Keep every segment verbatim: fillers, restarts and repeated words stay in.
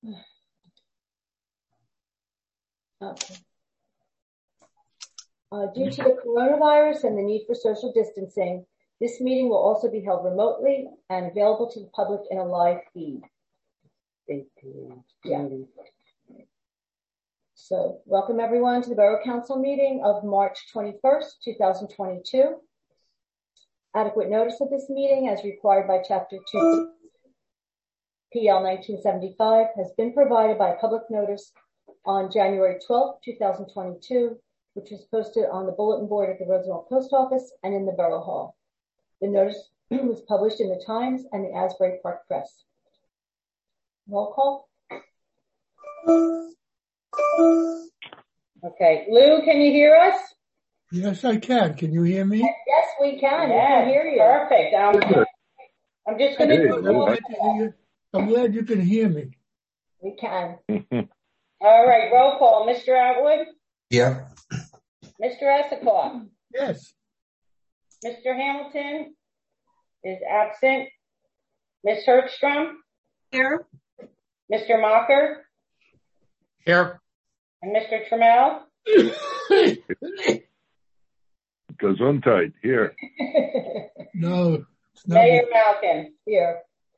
Okay. Uh, due to the coronavirus and the need for social distancing, this meeting will also be held remotely and available to the public in a live feed. Yeah. So, welcome everyone to the Borough Council meeting of March twenty-first, two thousand twenty-two. Adequate notice of this meeting, as required by Chapter two P L nineteen seventy-five, has been provided by public notice on January twelfth, two thousand twenty-two, which was posted on the bulletin board at the Roosevelt Post Office and in the Borough Hall. The notice was published in the Times and the Asbury Park Press. Roll call. Okay, Lou, can you hear us? Yes, I can. Can you hear me? Yes, we can. Yes, we can hear you. Perfect. Um, I'm just going to Hey, do I'm, roll glad you, I'm glad you can hear me. We can. All right, roll call. Mister Atwood? Yeah. Mister Esikoff? Yes. Mister Hamilton is absent. Miz Hertzstrom? Here. Mister Mocker? Here. And Mister Trammell? Gesundheit, here. No. It's not Mayor good. Malkin? Here.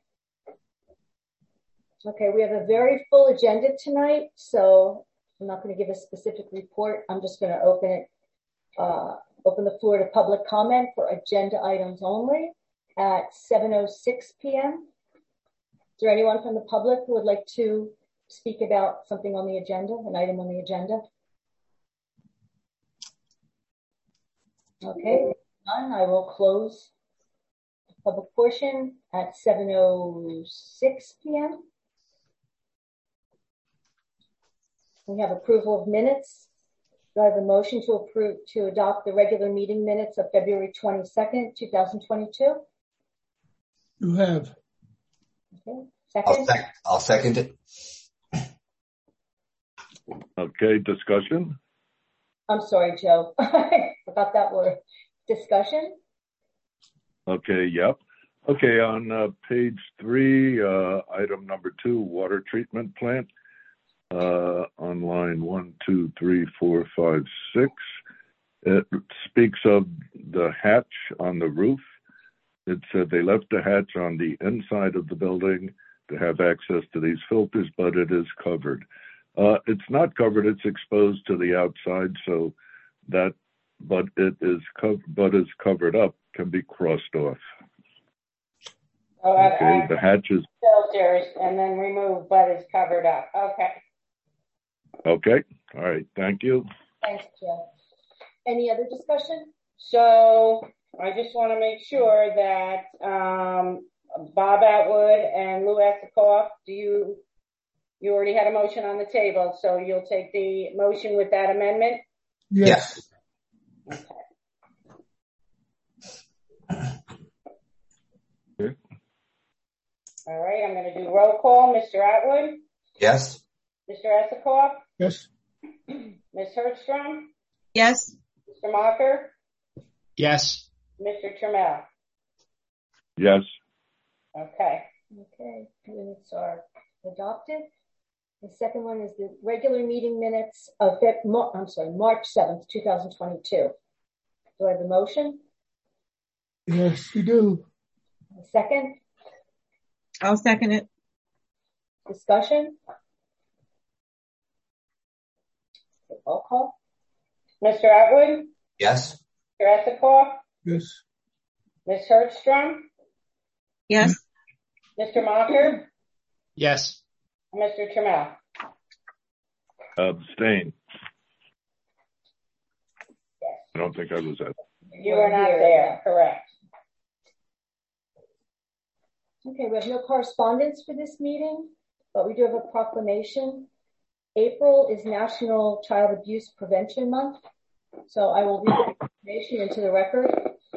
Okay, we have a very full agenda tonight, so I'm not going to give a specific report. I'm just going to open it, uh, open the floor to public comment for agenda items only at seven oh six p.m. Is there anyone from the public who would like to speak about something on the agenda, an item on the agenda? Okay, none. I will close the public portion at seven oh six p.m. We have approval of minutes. Do I have a motion to approve, to adopt the regular meeting minutes of February twenty-second, two thousand twenty-two? You have. Okay. I'll, Second? sec- I'll second it. Okay, discussion? I'm sorry, Joe. I forgot that word. Discussion? Okay, yep. Okay, on uh, page three, uh, item number two, water treatment plant. Uh, on line one, two, three, four, five, six, it speaks of the hatch on the roof. It said they left the hatch on the inside of the building to have access to these filters, but it is covered. Uh, it's not covered; it's exposed to the outside, so that, but it is covered, but is covered up, can be crossed off. Oh, Okay, uh, the hatch is filters and then remove, but it's covered up. Okay. okay. All right, thank you. Thanks, Joe. Any other discussion? So I just want to make sure that um, Bob Atwood and Lou Esikoff, do you, you already had a motion on the table, so you'll take the motion with that amendment? Yes. Okay. Okay. All right, I'm going to do roll call. Mister Atwood? Yes. Mister Esikoff? Yes. Miz Hertzstrom? Yes. Mister Mocker? Yes. Mister Trammell? Yes. Okay. Okay, minutes are adopted. The second one is the regular meeting minutes of, Feb- I'm sorry, March seventh, two thousand twenty-two. Do I have a motion? Yes, you do. A second? I'll second it. Discussion? Roll call? Mister Atwood? Yes. Mister Esikoff? Yes. Miz Hertzstrom? Yes. Mister Mocker? Yes. And Mister Trammell? Abstain. Yes. I don't think I was at. You are not there, correct. Okay, we have no correspondence for this meeting, but we do have a proclamation. April is National Child Abuse Prevention Month, so I will read the proclamation into the record.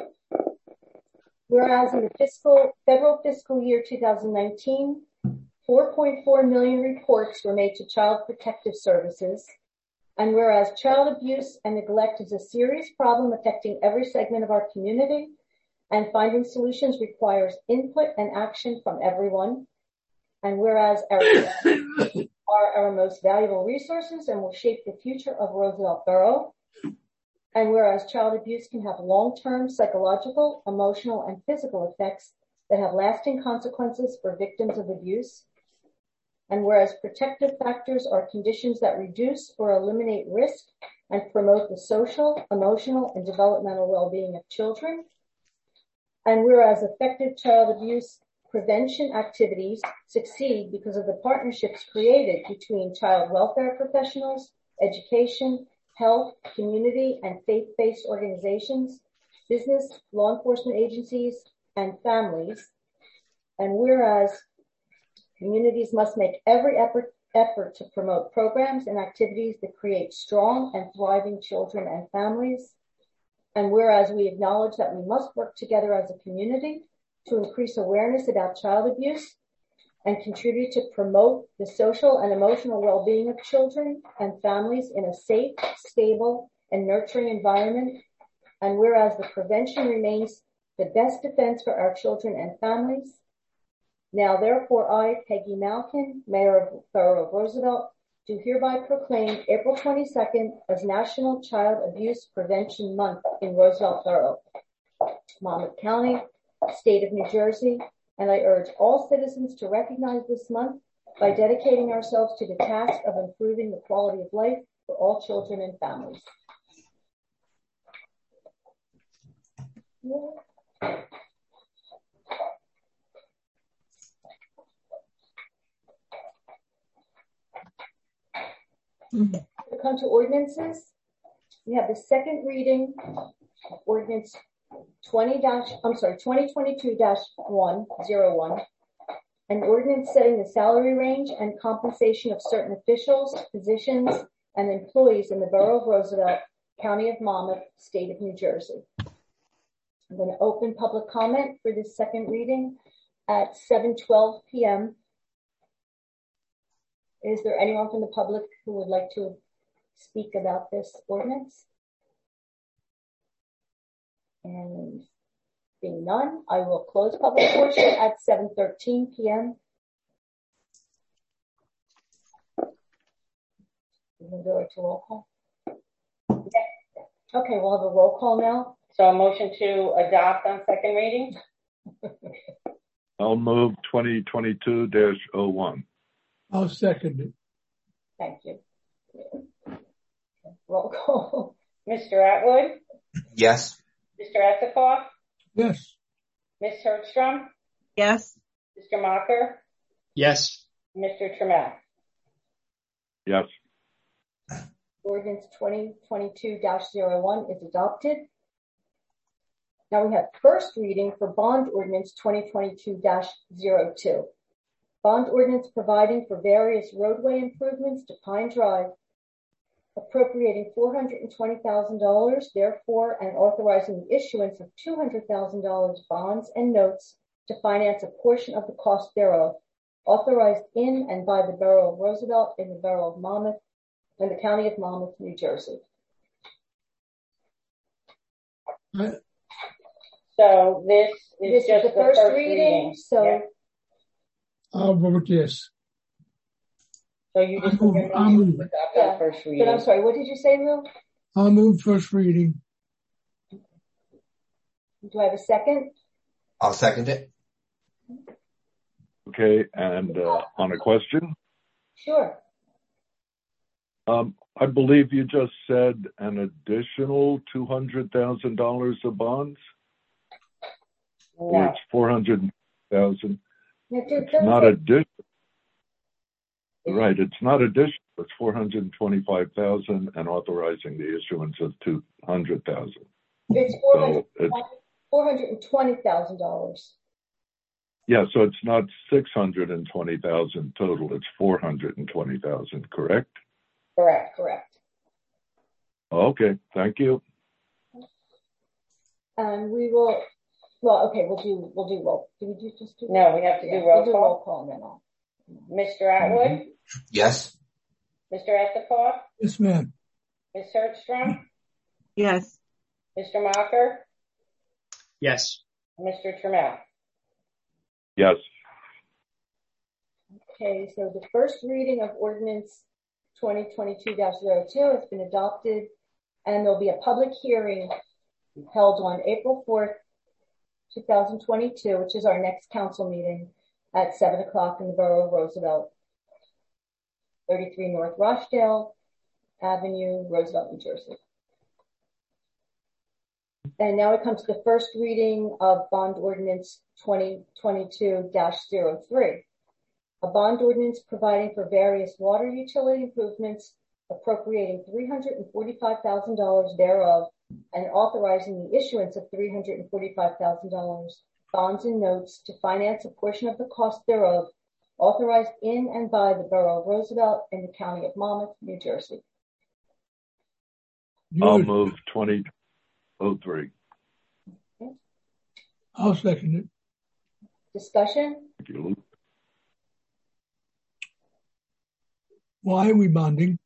Whereas in the fiscal federal fiscal year two thousand nineteen, four point four million reports were made to Child Protective Services, and whereas child abuse and neglect is a serious problem affecting every segment of our community, and finding solutions requires input and action from everyone. And whereas our are our most valuable resources and will shape the future of Roosevelt Borough. And whereas child abuse can have long-term psychological, emotional, and physical effects that have lasting consequences for victims of abuse, and whereas protective factors are conditions that reduce or eliminate risk and promote the social, emotional, and developmental well-being of children, and whereas effective child abuse prevention activities succeed because of the partnerships created between child welfare professionals, education, health, community, and faith-based organizations, business, law enforcement agencies, and families. And whereas communities must make every effort, effort to promote programs and activities that create strong and thriving children and families. And whereas we acknowledge that we must work together as a community to increase awareness about child abuse and contribute to promote the social and emotional well-being of children and families in a safe, stable, and nurturing environment. And whereas the prevention remains the best defense for our children and families. Now, therefore, I, Peggy Malkin, Mayor of the Borough of Roosevelt, do hereby proclaim April twenty-second as National Child Abuse Prevention Month in Roosevelt Borough, Monmouth County, State of New Jersey, and I urge all citizens to recognize this month by dedicating ourselves to the task of improving the quality of life for all children and families. Yeah. Mm-hmm. We come to ordinances. We have the second reading of ordinance twenty dash, I'm sorry, twenty twenty-two dash one oh one, an ordinance setting the salary range and compensation of certain officials, positions, and employees in the Borough of Roosevelt, County of Monmouth, State of New Jersey. I'm going to open public comment for this second reading at seven twelve p.m. Is there anyone from the public who would like to speak about this ordinance? And being none, I will close public portion at seven thirteen p.m. We're going to go to roll call. Okay, we'll have a roll call now. So a motion to adopt on second reading? I'll move twenty twenty-two dash oh one. I'll second it. Thank you. Roll call. Mister Atwood? Yes. Mister Esikoff? Yes. Miz Hertzstrom? Yes. Mister Mocker? Yes. Mister Trammell? Yes. Ordinance twenty twenty-two dash oh one is adopted. Now we have first reading for bond ordinance twenty twenty-two dash oh two. Bond ordinance providing for various roadway improvements to Pine Drive, appropriating four hundred twenty thousand dollars, therefore, and authorizing the issuance of two hundred thousand dollars bonds and notes to finance a portion of the cost thereof, authorized in and by the Borough of Roosevelt in the Borough of Monmouth and the County of Monmouth, New Jersey. I, So this is This just is the first reading, reading. so Yeah. I'll vote yes. So you just I'll move- your I'll motion move to it. adopt Yeah. on first But reading. I'm sorry, what did you say, Lou? I'll move first reading. Do I have a second? I'll second it. Okay, and uh, on a question, Sure. um, I believe you just said an additional two hundred thousand dollars of bonds, or No. it's four hundred thousand. Now, do- It's doesn't not say- additional. Right, it's not additional. It's four hundred twenty-five thousand and authorizing the issuance of two hundred thousand. It's four So hundred it's, four hundred twenty thousand dollars. yeah, so it's not six hundred twenty thousand total. It's four hundred twenty thousand, correct? Correct. Correct. Okay, thank you. And we will, well, okay, we'll do, we'll do roll. Do we do just do? No, we have to Yeah, do roll we'll do call. roll call and then I'll. Mister Atwood? Yes. Mister Esikoff? Yes, ma'am. Miz Hertzstrom? Yes. Mister Mocker? Yes. Mister Trammell? Yes. Okay, so the first reading of ordinance twenty twenty-two dash zero two has been adopted, and there'll be a public hearing held on April fourth, two thousand twenty-two, which is our next council meeting at seven o'clock in the Borough of Roosevelt, thirty-three North Rochdale Avenue, Roosevelt, New Jersey. And now it comes to the first reading of bond ordinance twenty twenty-two dash zero three. A bond ordinance providing for various water utility improvements, appropriating three hundred forty-five thousand dollars thereof, and authorizing the issuance of three hundred forty-five thousand dollars bonds and notes to finance a portion of the cost thereof, authorized in and by the Borough of Roosevelt in the County of Monmouth, New Jersey. I'll move twenty oh three. Okay. I'll second it. Discussion? Thank you, Lou. Why are we bonding?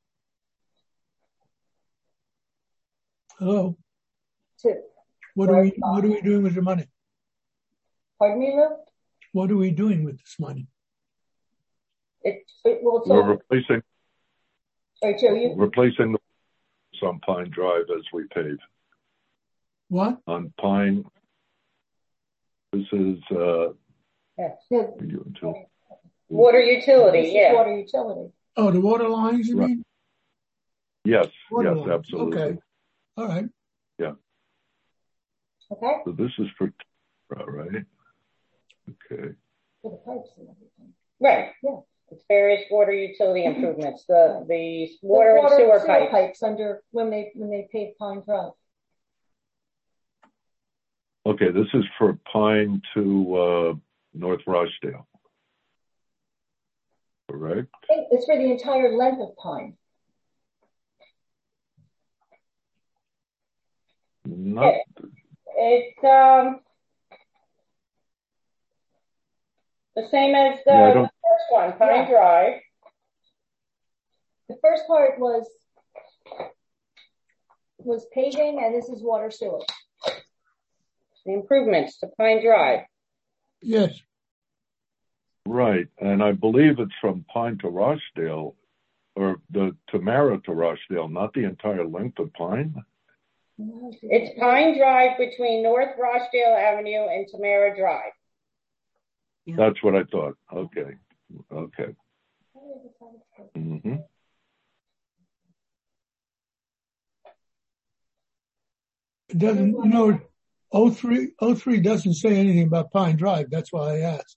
Hello? To, What are we, what are we doing with the money? pardon me, Lou? What are we doing with this money? It, it will. It's We're all, replacing, sorry, Joe, you, replacing the on Pine Drive as we pave. What? On Pine, this is, uh, Yes. no, util- Water utility, this is yeah. water utility. Oh, the water lines, you Right. mean? yes, Water yes, lines. absolutely. Okay. All right. Okay? So this is for, all right. Okay. For the pipes and everything. Right. Yeah. It's various water utility improvements, the, the water, The and sewer, sewer pipes. pipes under, when they, when they paved Pine Drive. Okay, this is for Pine to, uh, North Rochdale. Correct? It's for the entire length of Pine. Not, It's, um, the same as the, Yeah, I the don't- first one, Pine Yeah. Drive. The first part was, was paving, and this is water sewer. The improvements to Pine Drive. Yes. right, and I believe it's from Pine to Rochdale, or the Tamara to Rochdale, not the entire length of Pine? It's Pine Drive between North Rochdale Avenue and Tamara Drive. That's what I thought. Okay, okay. Mm-hmm. It doesn't, you know, oh three, oh three doesn't say anything about Pine Drive. That's why I asked.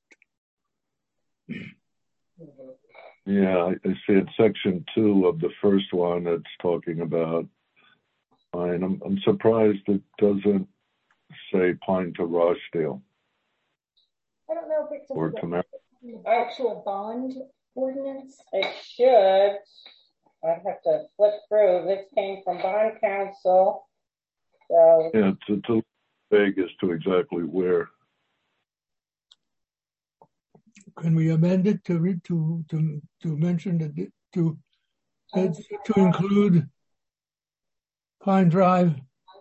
Yeah, I I see in section two of the first one, it's talking about Pine. I'm, I'm surprised it doesn't say Pine to Rochdale I don't know if it's or a, Tamara. an actual bond ordinance. It should, I'd have to flip through. This came from Bond Council. So, Yeah, it's, it's a little vague as to exactly where. Can we amend it to read to to to mention that it- to uh, to include Pine Drive?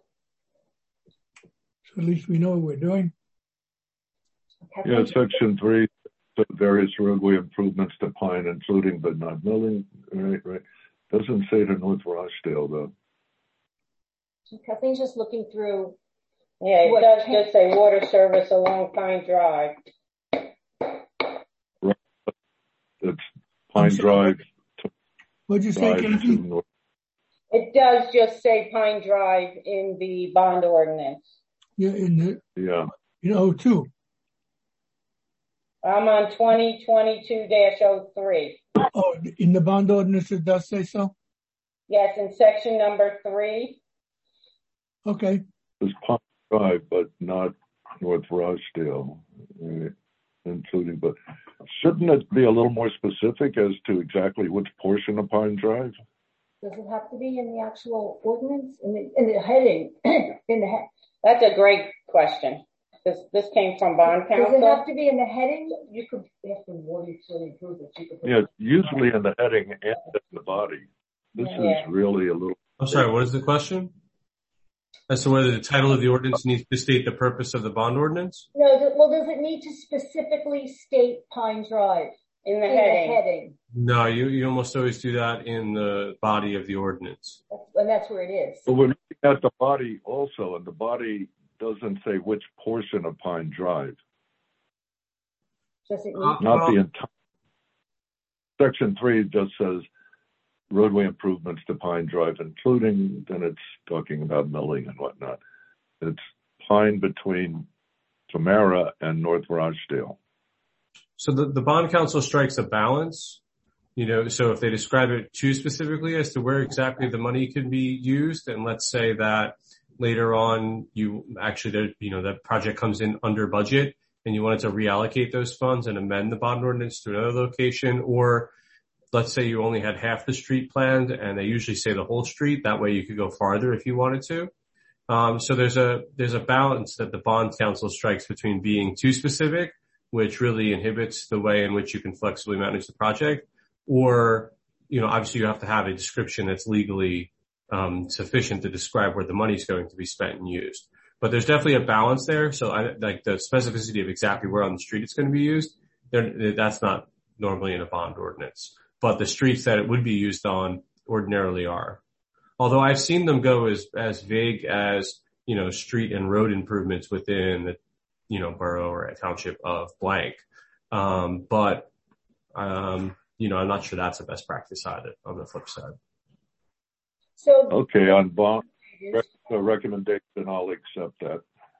So at least we know what we're doing. Okay. Yeah, section three, the various roadway improvements to Pine, including but not milling. Right, right. Doesn't say to North Rochdale though. Kathleen's just looking through. yeah, it What does can- just say water service along Pine Drive. It's Pine I'm sorry. Drive What'd you say, Drive to Kathy? North. It does just say Pine Drive in the bond ordinance. Yeah, in the Yeah, in oh two. I'm on twenty twenty-two dash oh three. Oh, in the bond ordinance it does say so. Yes, in section number three. Okay. it's Pine Drive, but not North Rochdale, right? Including, but shouldn't it be a little more specific as to exactly which portion of Pine Drive? Does it have to be in the actual ordinance, in the, in the heading, in the head? That's a great question. This, this came from Bond Does it have Council. to be in the heading? You could, after water utility improvements, you could. put- Yeah, usually in the heading and in the body. This Yeah. is really a little. I'm sorry, what is the question? As to whether the title of the ordinance needs to state the purpose of the bond ordinance? No, th- well, does it need to specifically state Pine Drive? In the in heading. the heading. No, you, you almost always do that in the body of the ordinance. And that's where it is. But we're looking at the body also, and the body doesn't say which portion of Pine Drive, Does it Uh, need? not Well- the entire. Section three just says roadway improvements to Pine Drive, including, then it's talking about milling and whatnot. It's Pine between Tamara and North Rochdale. So the, the bond council strikes a balance, you know, so if they describe it too specifically as to where exactly the money can be used, and let's say that later on you actually, you know, that project comes in under budget and you wanted to reallocate those funds and amend the bond ordinance to another location, or let's say you only had half the street planned and they usually say the whole street, that way you could go farther if you wanted to. Um, so there's a, there's a balance that the bond council strikes between being too specific, which really inhibits the way in which you can flexibly manage the project, or, you know, obviously you have to have a description that's legally um, sufficient to describe where the money's going to be spent and used. But there's definitely a balance there. So I, like the specificity of exactly where on the street it's going to be used, that's not normally in a bond ordinance. But the streets that it would be used on ordinarily are. Although I've seen them go as, as vague as, you know, street and road improvements within the, you know, borough or a township of blank. Um, but, um, you know, I'm not sure that's the best practice either on the flip side. So, Okay, on bond rec- the recommendation, I'll accept that.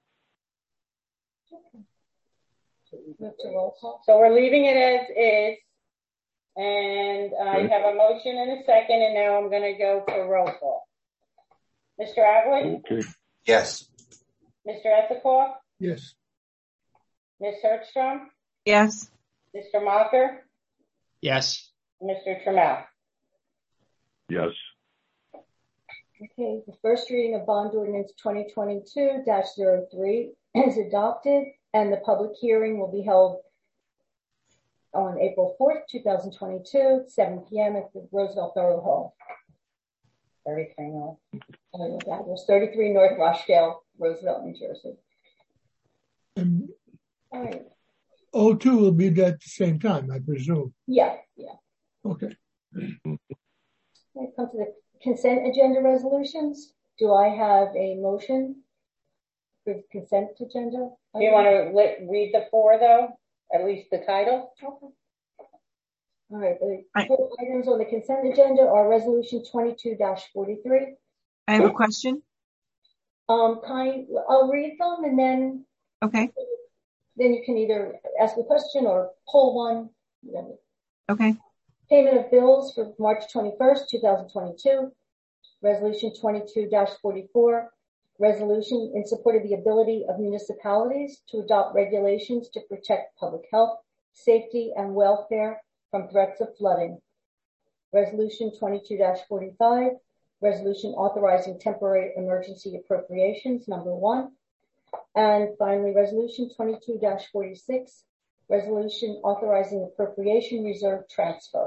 move to roll call. So we're leaving it as is. And I Okay. have a motion and a second, and now I'm going to go for roll call. Mister Atwood? Okay, Yes. Mister Esikoff? Yes. Miz Hertzstrom? Yes. Mister Mocker? Yes. Mister Trammell? yes. Okay, the first reading of bond ordinance twenty twenty-two dash zero three is adopted, and the public hearing will be held on April fourth, twenty twenty-two, seven p.m. at the Roosevelt Borough Hall. thirty-three North. Oh, that was thirty-three North Rochdale, Roosevelt, New Jersey. And All right. O two will be there at the same time, I presume. Yeah, yeah. Okay. When it comes to the consent agenda resolutions, do I have a motion for the consent agenda? Do you want to li- read the four, though? At least the title? Okay. All right, the I- four items on the consent agenda are resolution twenty-two dash forty-three. I have a question. Um, kind, I'll read them and then, Okay. then you can either ask a question or pull one. Whatever. Okay. Payment of bills for March twenty-first, twenty twenty-two. Resolution twenty-two dash forty-four. Resolution in support of the ability of municipalities to adopt regulations to protect public health, safety, and welfare from threats of flooding. Resolution twenty-two dash forty-five. Resolution authorizing temporary emergency appropriations, number one. And finally, resolution twenty-two dash forty-six. Resolution authorizing appropriation reserve transfer.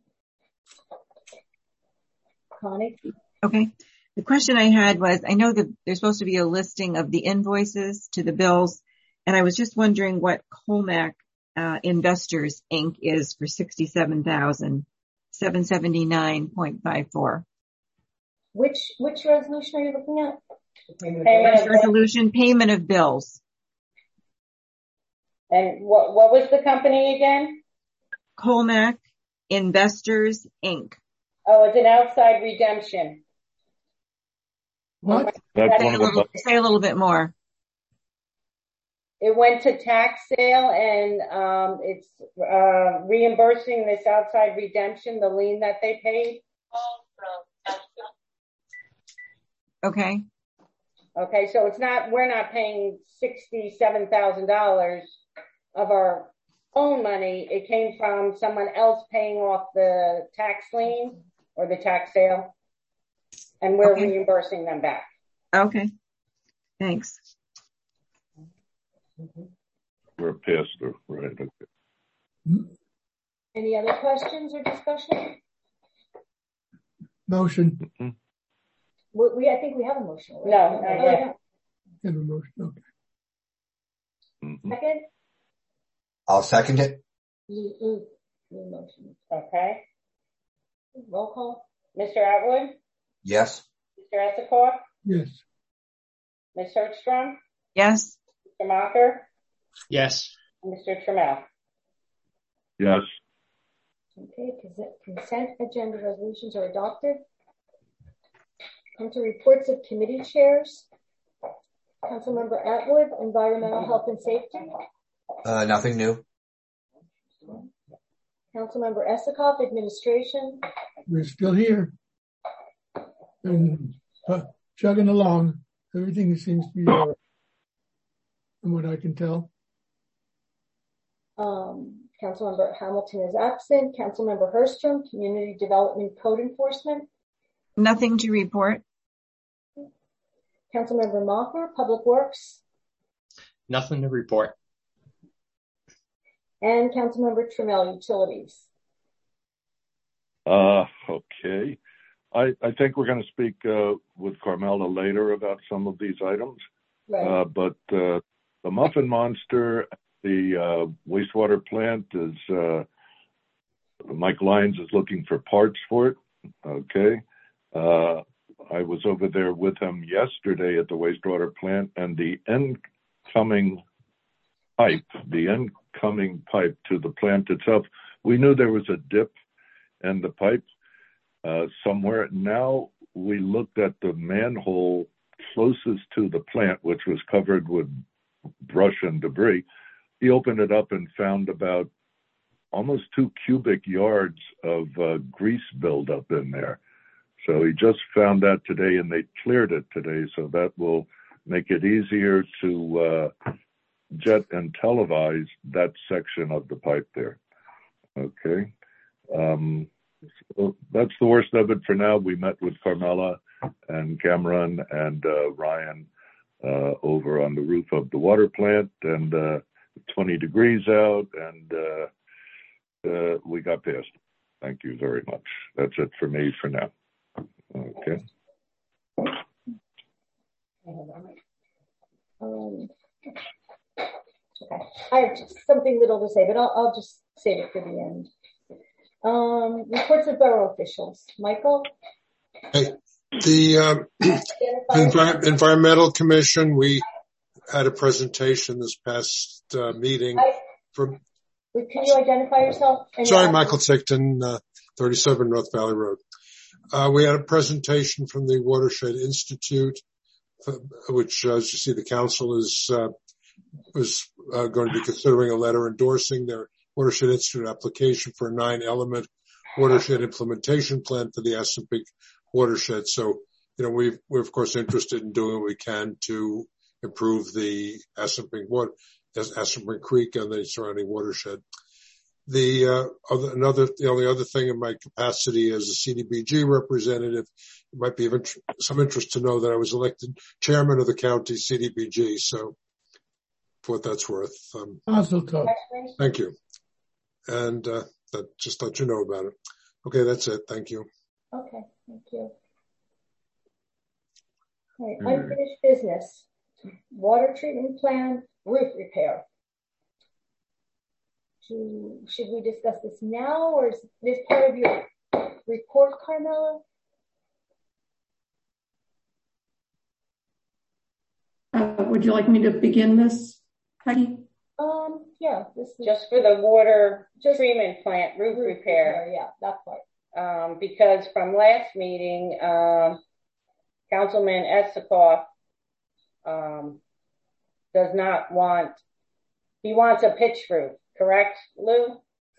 Connie? Okay. The question I had was, I know that there's supposed to be a listing of the invoices to the bills, and I was just wondering what Colmac uh, Investors Incorporated is for sixty-seven thousand seven hundred seventy-nine point five four. Which, which resolution are you looking at? Payment of Resolution payment of bills. And what, what was the company again? Colmac Investors Incorporated. Oh, it's an outside redemption. What? That's Say one a of the, little, say a little bit more. It went to tax sale, and um, it's uh, reimbursing this outside redemption, the lien that they paid. Okay. Okay, so it's not, we're not paying sixty-seven thousand dollars of our own money. It came from someone else paying off the tax lien or the tax sale, and we're Okay. reimbursing them back. Okay. Thanks. we're past through, right? Okay. Any other questions or discussion? Motion. Mhm. We, we I think we have a motion. right? No, not Oh, yet. yeah. Have a motion. Okay. Mhm. Second? I'll second it. Lou- Lou. New motion. Okay. Roll call. Mister Atwood? Yes. Mister Esikoff? Yes. Miz Hertzstrom? Yes. Mister Mocker? Yes. And Mister Trammell? Yes. Okay, consent agenda resolutions are adopted. Come to reports of committee chairs. Councilmember Atwood, Environmental Health and Safety. Uh, nothing new. Councilmember Esikoff, Administration. We're still here. And uh, chugging along. Everything seems to be all right, from what I can tell. Um, Councilmember Hamilton is absent. Councilmember Hertzstrom, Community Development Code Enforcement. Nothing to report. Councilmember Mocker, Public Works. Nothing to report. And Councilmember Trammell, Utilities. Uh, okay. I, I think we're going to speak uh, with Carmela later about some of these items. Right. Uh, but uh, the Muffin Monster, the uh, wastewater plant is, uh, Mike Lyons is looking for parts for it. Okay. Uh, I was over there with him yesterday at the wastewater plant, and the incoming pipe, the incoming pipe to the plant itself, we knew there was a dip in the pipe uh, somewhere. Now we looked at the manhole closest to the plant, which was covered with brush and debris. He opened it up and found about almost two cubic yards of uh, grease buildup in there. So he just found that today, and they cleared it today. So that will make it easier to uh, jet and televise that section of the pipe there. Okay. Um, so that's the worst of it for now. We met with Carmela and Cameron and uh, Ryan uh, over on the roof of the water plant, and uh, twenty degrees out, and uh, uh, we got past it. Thank you very much. That's it for me for now. Okay. Um, okay. I have just something little to say, but I'll, I'll just save it for the end. Um, reports of borough officials. Michael? Hey, the um, Envi- Environmental Commission, we had a presentation this past uh, meeting. I, from. Can you identify yourself? Sorry, Michael Tickton, uh, thirty-seven North Valley Road. Uh, we had a presentation from the Watershed Institute, which, uh, as you see, the council is uh, was uh, going to be considering a letter endorsing their Watershed Institute application for a nine-element watershed implementation plan for the Assunpink watershed. So, you know, we've, we're of course interested in doing what we can to improve the Assunpink water, Assunpink Creek and the surrounding watershed. The uh, other, another, the only other thing in my capacity as a C D B G representative, it might be of int- some interest to know that I was elected chairman of the county C D B G. So, for what that's worth, um, thank you. And uh, that just let you know about it. Okay, that's it. Thank you. Okay, thank you. All right, unfinished business. Water treatment plan, roof repair. To, should we discuss this now, or is this part of your report, Carmela? Uh, would you like me to begin this, Peggy? Um, yeah, this is just for the water just treatment plant roof, roof repair. repair. Yeah, that part. Um, because from last meeting, um, Councilman Esikoff um, does not want. He wants a pitch roof, correct, Lou?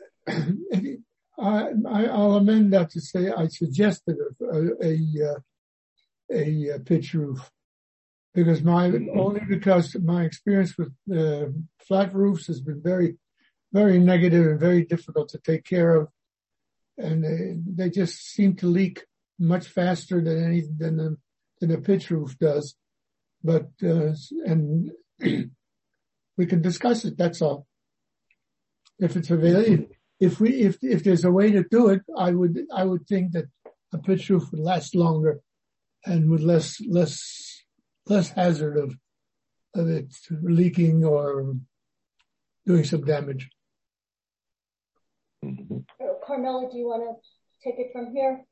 I, I'll amend that to say I suggested a a, a, a pitch roof. Because my, only because my experience with uh, flat roofs has been very, very negative and very difficult to take care of. And they, they just seem to leak much faster than any, than the, than a pitch roof does. But, uh, and we can discuss it, that's all. If it's available, if we, if, if there's a way to do it, I would, I would think that a pitch roof would last longer and with less, less, less hazard of, of it leaking or doing some damage. Mm-hmm. Carmela, do you want to take it from here?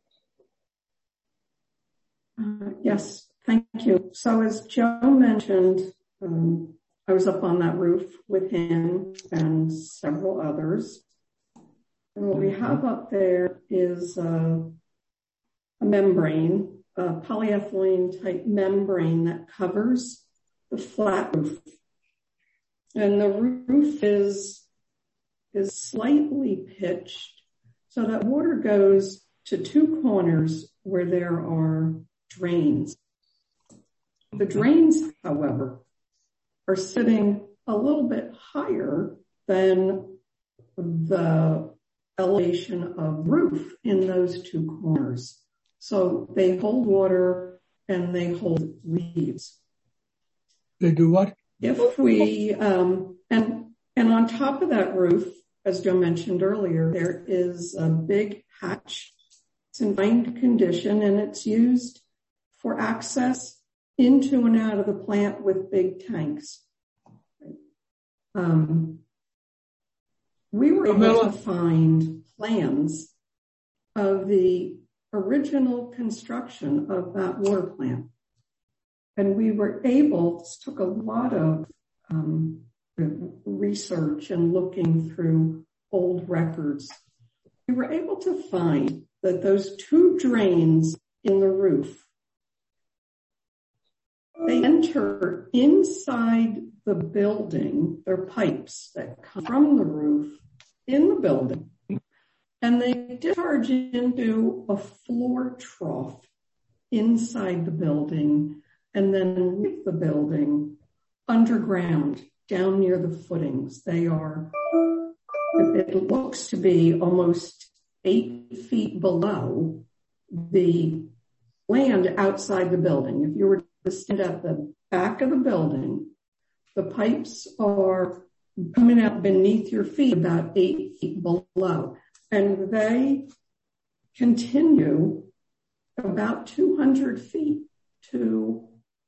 Uh, yes, thank you. So as Joe mentioned, um, I was up on that roof with him and several others. And what we have up there is uh, a membrane, a polyethylene type membrane that covers the flat roof. And the roof is, is slightly pitched so that water goes to two corners where there are drains. The drains, however, are sitting a little bit higher than the elevation of roof in those two corners. So they hold water and they hold leaves. They do what? If we, um, and, and on top of that roof, as Joe mentioned earlier, there is a big hatch. It's in fine condition and it's used for access into and out of the plant with big tanks. Um, we were able to find plans of the original construction of that water plant. And we were able, this took a lot of um, research and looking through old records. We were able to find that those two drains in the roof, they enter inside the building. They're pipes that come from the roof in the building, and they discharge into a floor trough inside the building and then leave the building underground down near the footings. They are, it looks to be almost eight feet below the land outside the building. If you were to stand at the back of the building, the pipes are coming out beneath your feet about eight feet below. And they continue about two hundred feet to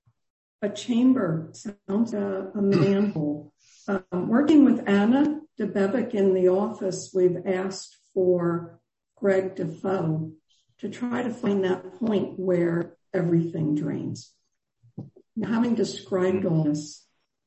a chamber, sounds a, a manhole. Um, working with Anna DeBevick in the office, we've asked for Greg Defoe to try to find that point where everything drains. Now, having described all this,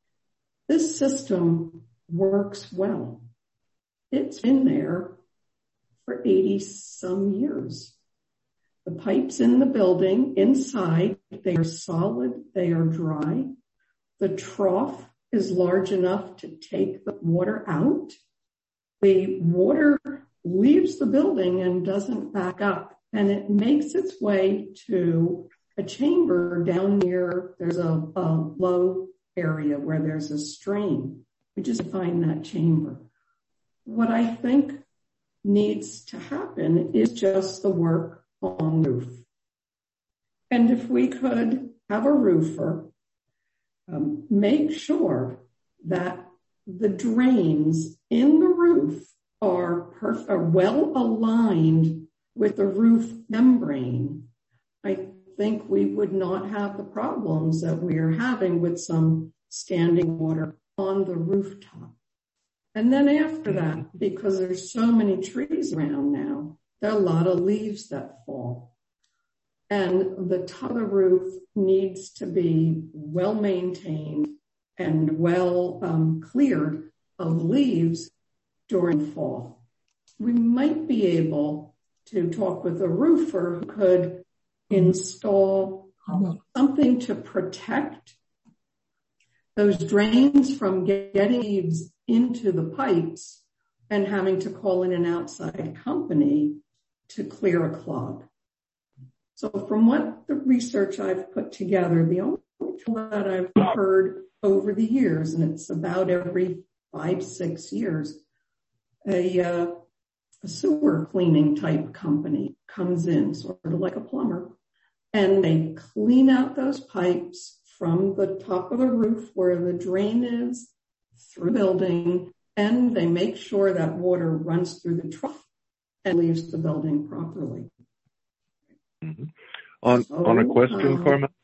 this system works well. It's been there for eighty some years. The pipes in the building inside, they are solid, they are dry. The trough is large enough to take the water out. The water leaves the building and doesn't back up, and it makes its way to a chamber down near, there's a, a low area where there's a stream. We just find that chamber. What I think needs to happen is just the work on the roof. And if we could have a roofer um, make sure that the drains in the roof are, perf- are well aligned with the roof membrane, I think we would not have the problems that we are having with some standing water on the rooftop. And then after that, because there's so many trees around now, there are a lot of leaves that fall. And the top of the roof needs to be well maintained and well um, cleared of leaves during fall. We might be able to talk with a roofer who could install something to protect those drains from getting leaves into the pipes and having to call in an outside company to clear a clog. So from what the research I've put together, the only tool that I've heard over the years, and it's about every five, six years, a, uh, a sewer cleaning type company comes in, sort of like a plumber, and they clean out those pipes from the top of the roof where the drain is through the building, and they make sure that water runs through the trough and leaves the building properly. Mm-hmm. On so, on a question, uh, Carmen?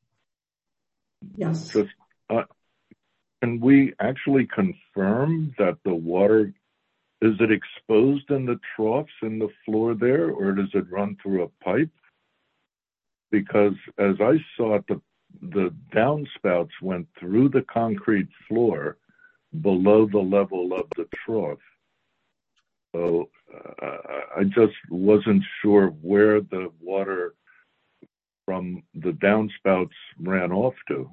Yes. Just, uh, can we actually confirm that the water is it exposed in the troughs in the floor there, or does it run through a pipe? Because as I saw it, the, the downspouts went through the concrete floor below the level of the trough. So uh, I just wasn't sure where the water from the downspouts ran off to.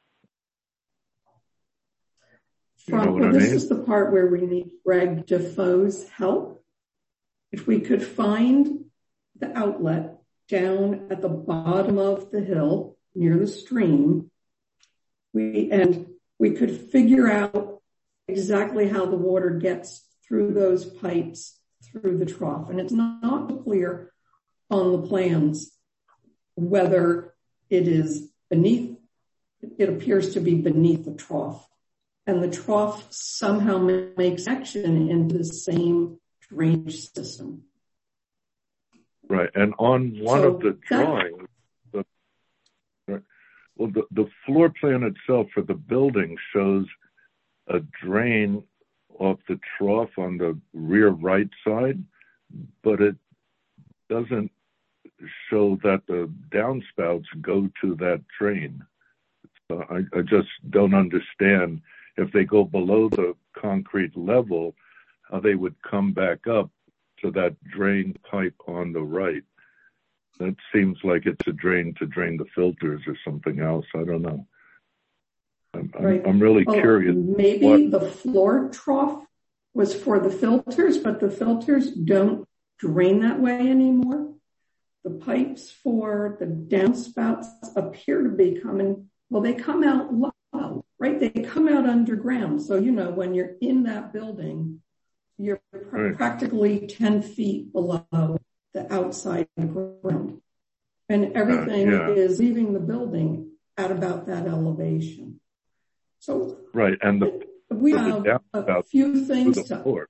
You know what well, I this mean? is the part where we need Greg Defoe's help. If we could find the outlet down at the bottom of the hill near the stream, we and we could figure out exactly how the water gets through those pipes through the trough. And it's not clear on the plans whether it is beneath, it appears to be beneath the trough. And the trough somehow makes action into the same drainage system. Right. And on one So of the that- drawings, the, well, the, the floor plan itself for the building shows a drain off the trough on the rear right side, but it doesn't show that the downspouts go to that drain. So I, I just don't understand if they go below the concrete level, how they would come back up to that drain pipe on the right. That seems like it's a drain to drain the filters or something else. I don't know. I'm, Right. I'm, I'm really Well, curious. Maybe what, the floor trough was for the filters, but the filters don't drain that way anymore. The pipes for the downspouts appear to be coming, well, they come out low, right? They come out underground. So, you know, when you're in that building, you're pr- right. practically ten feet below the outside ground. And everything uh, yeah. is leaving the building at about that elevation. So right, and the we the have a downspouts few things through the to. floor.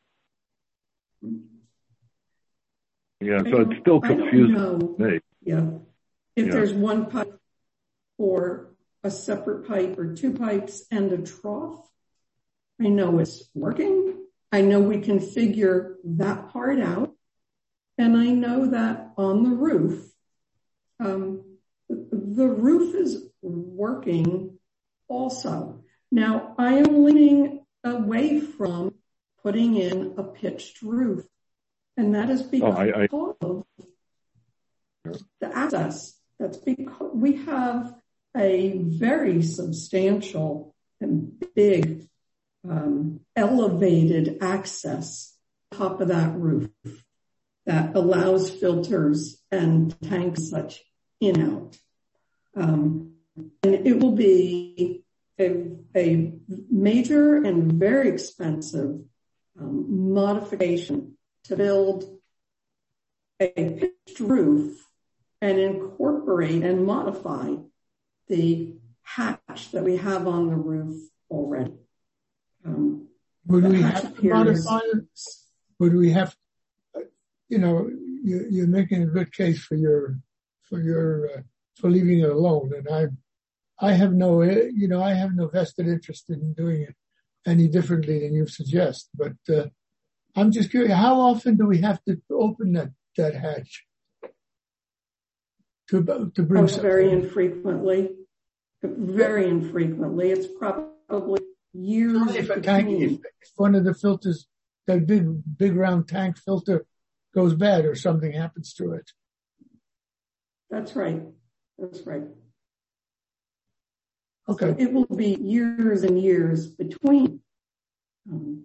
Yeah, I so it's still don't- I don't confusing know. to me. Yeah. If Yeah. there's one pipe or a separate pipe or two pipes and a trough, I know it's working. I know we can figure that part out. And I know that on the roof, um, the roof is working also. Now, I am leaning away from putting in a pitched roof. And that is because Oh, I, I, of the access. That's because we have a very substantial and big um, elevated access top of that roof that allows filters and tanks and such in out. Um, and it will be a, a major and very expensive um, modification to build a pitched roof and incorporate and modify the hatch that we have on the roof already. Um, Would we hatch have to appears- modify it? Would we have, you know, you, you're making a good case for your, for your, uh, for leaving it alone. And I, I have no, you know, I have no vested interest in doing it any differently than you suggest. But, uh, I'm just curious, how often do we have to open that, that hatch? To, to bring Oh, some- very infrequently, very infrequently. It's probably years If a tank, if, between. if one of the filters, that big, big round tank filter goes bad or something happens to it. That's right. That's right. Okay. So it will be years and years between. Um,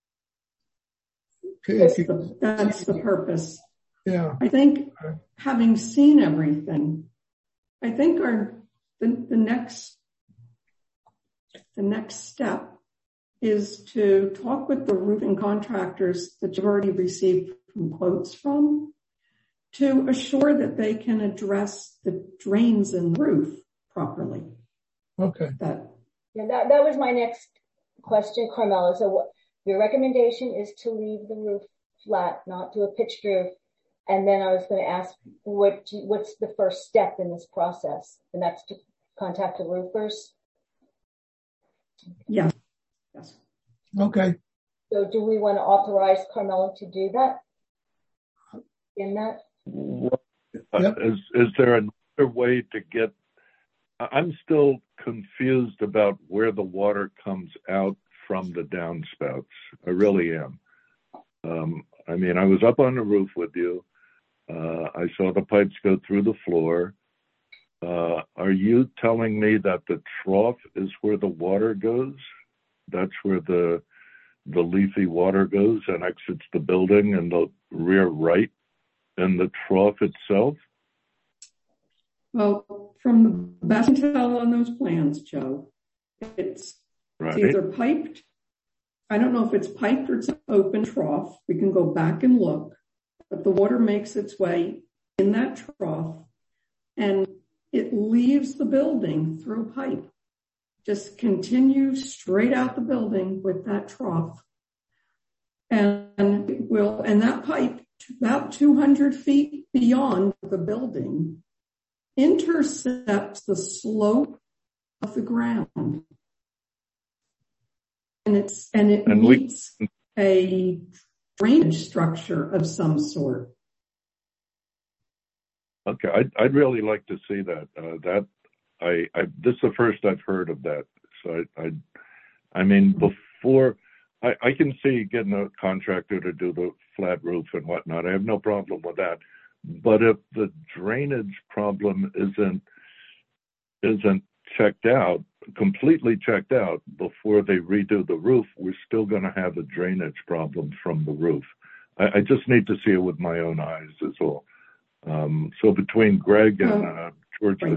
that's, the, that's the purpose. Yeah. I think having seen everything, I think our the, the next the next step is to talk with the roofing contractors that you've already received some quotes from to assure that they can address the drains in the roof properly. Okay. That Yeah, that, that was my next question, Carmela. So what, your recommendation is to leave the roof flat, not do a pitched roof. And then I was going to ask, what what's the first step in this process? The next to contact the roofers? yes, yes. Okay. So do we want to authorize Carmelo to do that? In that? Well, uh, is, is there another way to get, I'm still confused about where the water comes out from the downspouts. I really am. Um, I mean, I was up on the roof with you. Uh, I saw the pipes go through the floor. Uh, are you telling me that the trough is where the water goes? That's where the the leafy water goes and exits the building in the rear right in the trough itself? Well, from the best I can tell on those plans, Joe, it's, right. it's either piped. I don't know if it's piped or it's an open trough. We can go back and look, but the water makes its way in that trough and it leaves the building through pipe. Just continues straight out the building with that trough. And it will, and that pipe, about two hundred feet beyond the building, intercepts the slope of the ground. And it's, and it and meets we- a drainage structure of some sort. Okay, I'd, I'd really like to see that. Uh, that I, I, this is the first I've heard of that. So I, I, I mean, before I, I can see getting a contractor to do the flat roof and whatnot. I have no problem with that. But if the drainage problem isn't isn't checked out, completely checked out before they redo the roof, we're still going to have a drainage problem from the roof. I, I just need to see it with my own eyes, is all. Um, so between Greg and uh, George, right.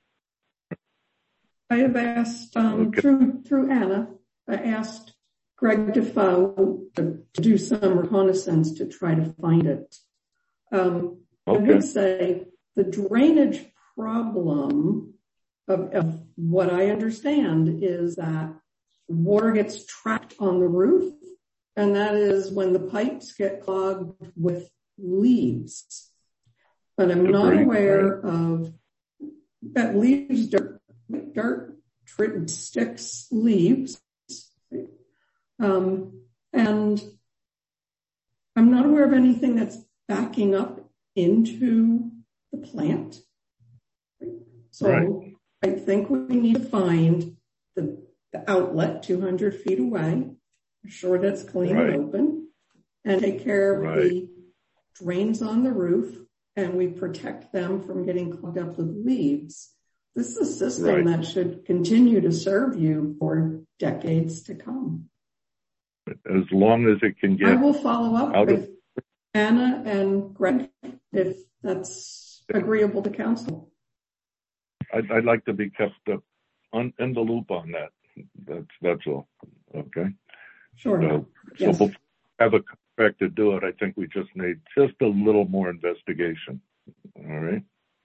I have asked um, okay. through through Anna. I asked Greg Defoe to, to do some reconnaissance to try to find it. Um, okay. I would say the drainage problem of, of what I understand is that water gets trapped on the roof, and that is when the pipes get clogged with leaves. But I'm not aware of that leaves, dirt, dirt, sticks, leaves. Um, and I'm not aware of anything that's backing up into the plant. So right. I think we need to find the, the outlet two hundred feet away, ensure that's clean right. and open, and take care of right. the drains on the roof. And we protect them from getting clogged up with leaves. This is a system right. that should continue to serve you for decades to come. As long as it can get. I will follow up with of- Anna and Greg if that's agreeable to council. I'd, I'd like to be kept up on, in the loop on that. That's that's all. Okay. Sure. So, yes. so before I have a contract to do it, I think we just need just a little more investigation. All right.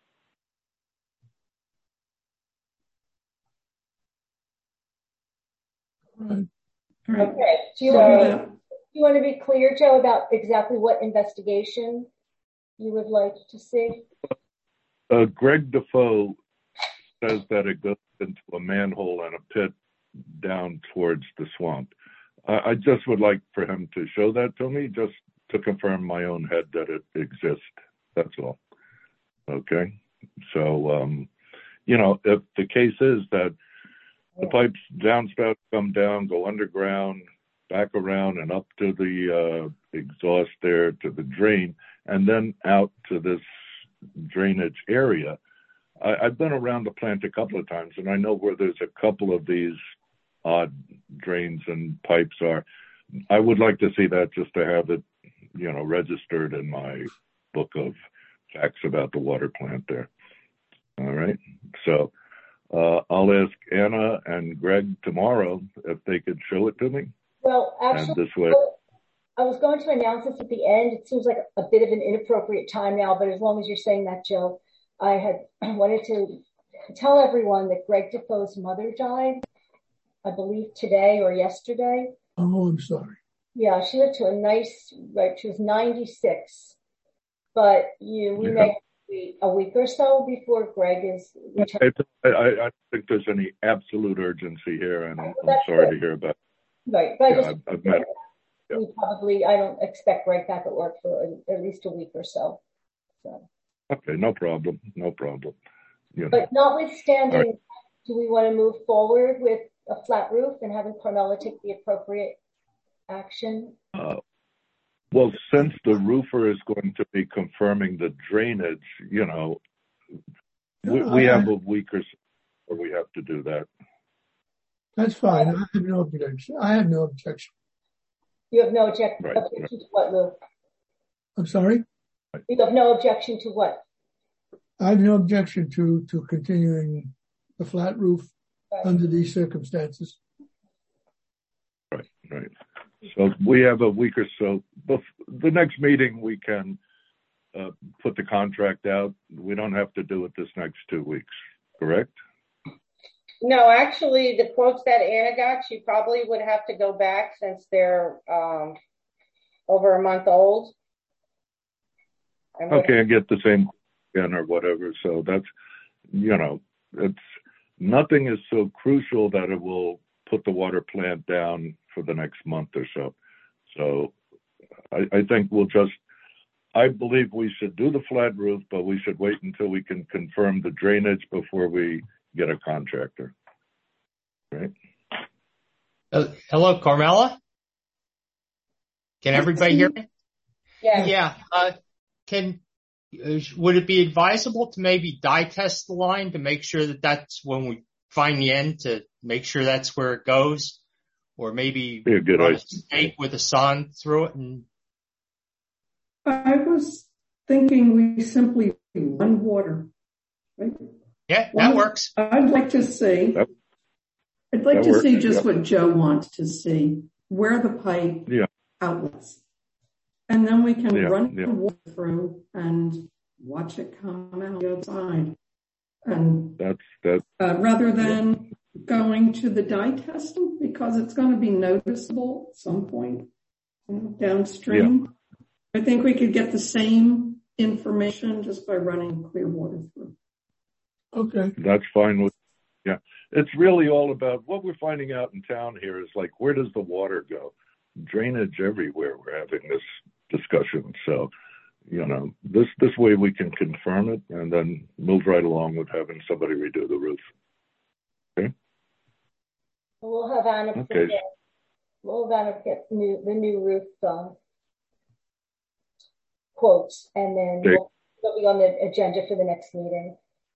Right. Okay. Do you, want to, you want to be clear, Joe, about exactly what investigation you would like to see? Uh, Greg Defoe says that it goes into a manhole and a pit down towards the swamp. Uh, I just would like for him to show that to me, just to confirm my own head that it exists. That's all. Okay. So, um, you know, if the case is that the pipes downspout come down, go underground, back around and up to the uh, exhaust there to the drain, and then out to this drainage area. I, I've been around the plant a couple of times, and I know where there's a couple of these odd drains and pipes are. I would like to see that just to have it, you know, registered in my book of facts about the water plant there. All right. So uh, I'll ask Anna and Greg tomorrow if they could show it to me. Well, actually, and this way, I was going to announce this at the end. It seems like a bit of an inappropriate time now, but as long as you're saying that, Joe, I had wanted to tell everyone that Greg Defoe's mother died, I believe today or yesterday. Oh, I'm sorry. Yeah, she lived to a nice, right, she was ninety-six. But you, we yeah. may a week or so before Greg is returned. I, I, I don't think there's any absolute urgency here, and I'm, I'm sorry good. to hear about it. Right, but yeah, I just, I've, I've met yeah. we probably, I don't expect right back at work for a, at least a week or so. so. Okay, no problem, no problem. You know. But notwithstanding, right. do we want to move forward with a flat roof and having Carmela take the appropriate action? Uh, well, since the roofer is going to be confirming the drainage, you know, we, we have a week or so where we have to do that. That's fine. I have no objection. I have no objection. You have no object- right, objection right. to what, Lou? I'm sorry? You have no objection to what? I have no objection to, to continuing the flat roof right. under these circumstances. Right, right. So we have a week or so. But the next meeting, we can uh, put the contract out. We don't have to do it this next two weeks, correct? No, actually, the quotes that Anna got, she probably would have to go back since they're um, over a month old. Okay, and get the same again or whatever. So that's, you know, it's nothing is so crucial that it will put the water plant down for the next month or so. So I, I think we'll just, I believe we should do the flat roof, but we should wait until we can confirm the drainage before we get a contractor. Right? Uh, hello, Carmela? Can everybody hear me? Yeah. Yeah. Uh, can, uh, would it be advisable to maybe die test the line to make sure that that's when we find the end to make sure that's where it goes? Or maybe be a good run idea. a stake with a sonde through it? And I was thinking we simply run water, right? Yeah, that works. I'd like to see, that, I'd like to works, see just yeah. what Joe wants to see, where the pipe yeah. outlets. And then we can yeah, run yeah. the water through and watch it come out the outside. And that's that. uh, rather than yeah. going to the dye testing, because it's going to be noticeable at some point you know, downstream. Yeah. I think we could get the same information just by running clear water through. Okay. That's fine with, yeah. It's really all about what we're finding out in town here is like, where does the water go? Drainage everywhere. We're having this discussion. So, you know, this, this way we can confirm it and then move right along with having somebody redo the roof. Okay. We'll have Anna, okay. get, we'll have Anna get new, the new roof um, quotes and then okay. we'll, it'll be on the agenda for the next meeting.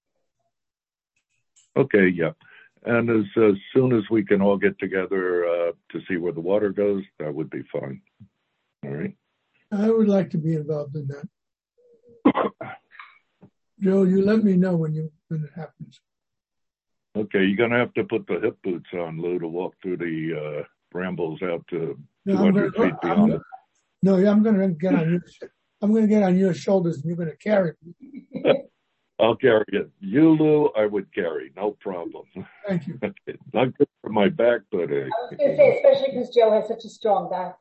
Okay, yeah. And as, as soon as we can all get together uh, to see where the water goes, that would be fine. All right. I would like to be involved in that. Joe, you let me know when you when it happens. Okay, you're gonna have to put the hip boots on, Lou, to walk through the uh, brambles out to no, two hundred gonna, feet beyond gonna, it. No, I'm gonna get on your I'm gonna get on your shoulders and you're gonna carry me. I'll carry it. You, Lou, I would carry, no problem. Thank you. Not good for my back, but... Uh, I was going to say, especially because Joe has such a strong back.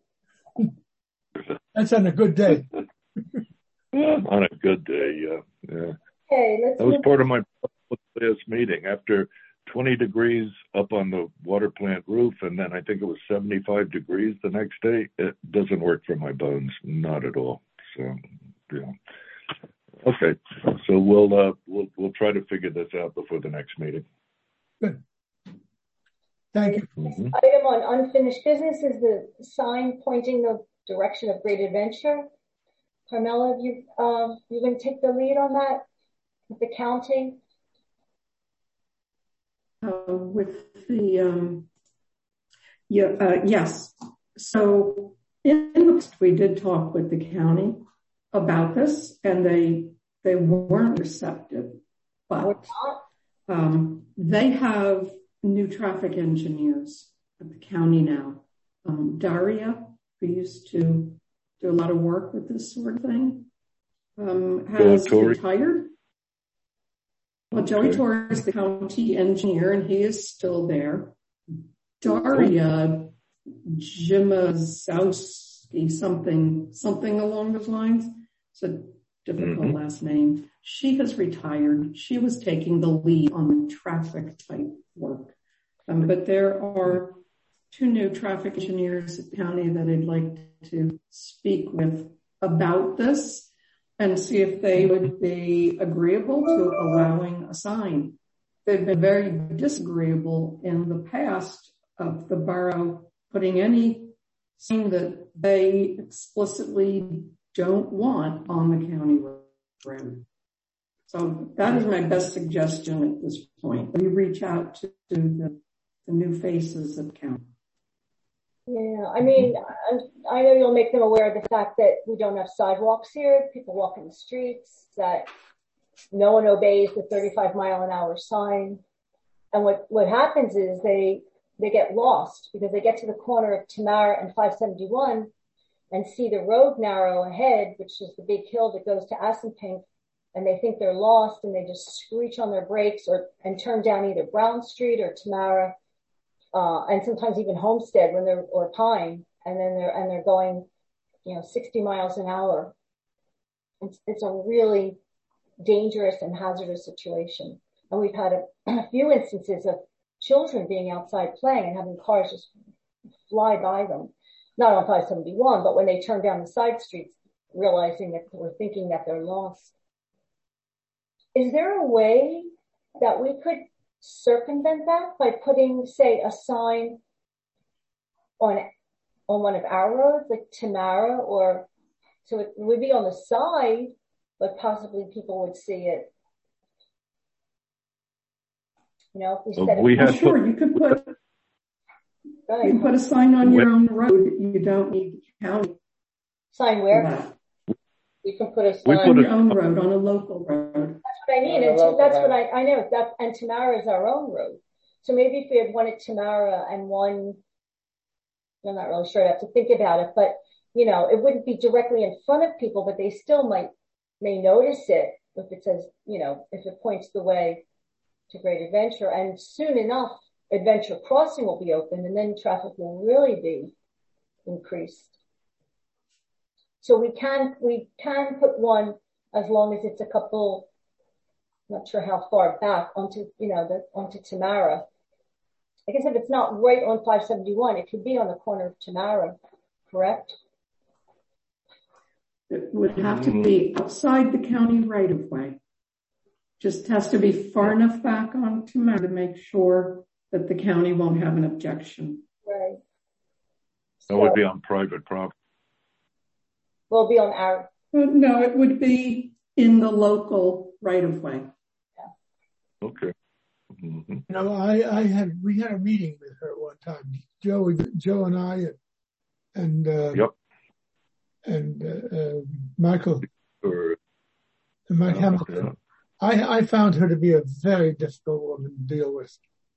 That's on a good day. On a good day, yeah. yeah. Okay, let's that was move part of my last meeting. After twenty degrees up on the water plant roof, and then I think it was seventy-five degrees the next day, it doesn't work for my bones, not at all. So, yeah. Okay, so we'll uh, we'll we'll try to figure this out before the next meeting. Good. Thank you. Mm-hmm. Item on unfinished business is the sign pointing the direction of Great Adventure. Carmela, you um, you going to take the lead on that with the county? Uh, with the um, yeah, uh, yes. So in the we did talk with the county about this, and they they weren't receptive, but um, they have new traffic engineers at the county now. Um, Daria, who used to do a lot of work with this sort of thing, um, has oh, retired. Well, Joey okay. Torre is the county engineer, and he is still there. Daria Jimazowski, something something along those lines. It's a difficult mm-hmm. last name. She has retired. She was taking the lead on the traffic type work. Um, but there are two new traffic engineers at the county that I'd like to speak with about this and see if they would be agreeable to allowing a sign. They've been very disagreeable in the past of the borough putting any sign that they explicitly don't want on the county road. So that is my best suggestion at this point. We reach out to the, the new faces of county. Yeah, I mean, I, I know you'll make them aware of the fact that we don't have sidewalks here. People walk in the streets, that no one obeys the thirty-five mile an hour sign. And what, what happens is they, they get lost because they get to the corner of Tamara and five seventy-one and see the road narrow ahead, which is the big hill that goes to Assunpink, and they think they're lost and they just screech on their brakes or, and turn down either Brown Street or Tamara, uh, and sometimes even Homestead when they're, or Pine, and then they're, and they're going, you know, sixty miles an hour. It's, it's a really dangerous and hazardous situation. And we've had a, a few instances of children being outside playing and having cars just fly by them. Not on five seventy-one, but when they turn down the side streets, realizing that we're thinking that they're lost. Is there a way that we could circumvent that by putting, say, a sign on, on one of our roads, like Tamara, or so it would be on the side, but possibly people would see it. You know, if we Well, said we it, have Sure, put- you could put right. you can put a sign on your own road. You don't need the county Sign for where? that. You can put a We sign. put On a- your own road, on a local road. That's what I mean. On And the local that's what road. I, I know. That, and Tamara is our own road. So maybe if we had one at Tamara and one, I'm not really sure. I have to think about it, but you know, it wouldn't be directly in front of people, but they still might, may notice it if it says, you know, if it points the way to Great Adventure. And soon enough, Adventure Crossing will be open and then traffic will really be increased. So we can, we can put one as long as it's a couple, not sure how far back onto, you know, the, onto Tamara. I guess if it's not right on five seventy-one, it could be on the corner of Tamara, correct? It would have to be outside the county right of way. Just has to be far enough back on Tamara to make sure that the county won't have an objection. Right. That would be on private property. Will be on our, No, it would be in the local right of way. Okay. Mm-hmm. You know, I, I had, we had a meeting with her one time, Joe, Joe and I, and, uh, Yep. and, uh, uh Michael, Or, and Mike yeah, Hamilton. yeah. I, I found her to be a very difficult woman to deal with.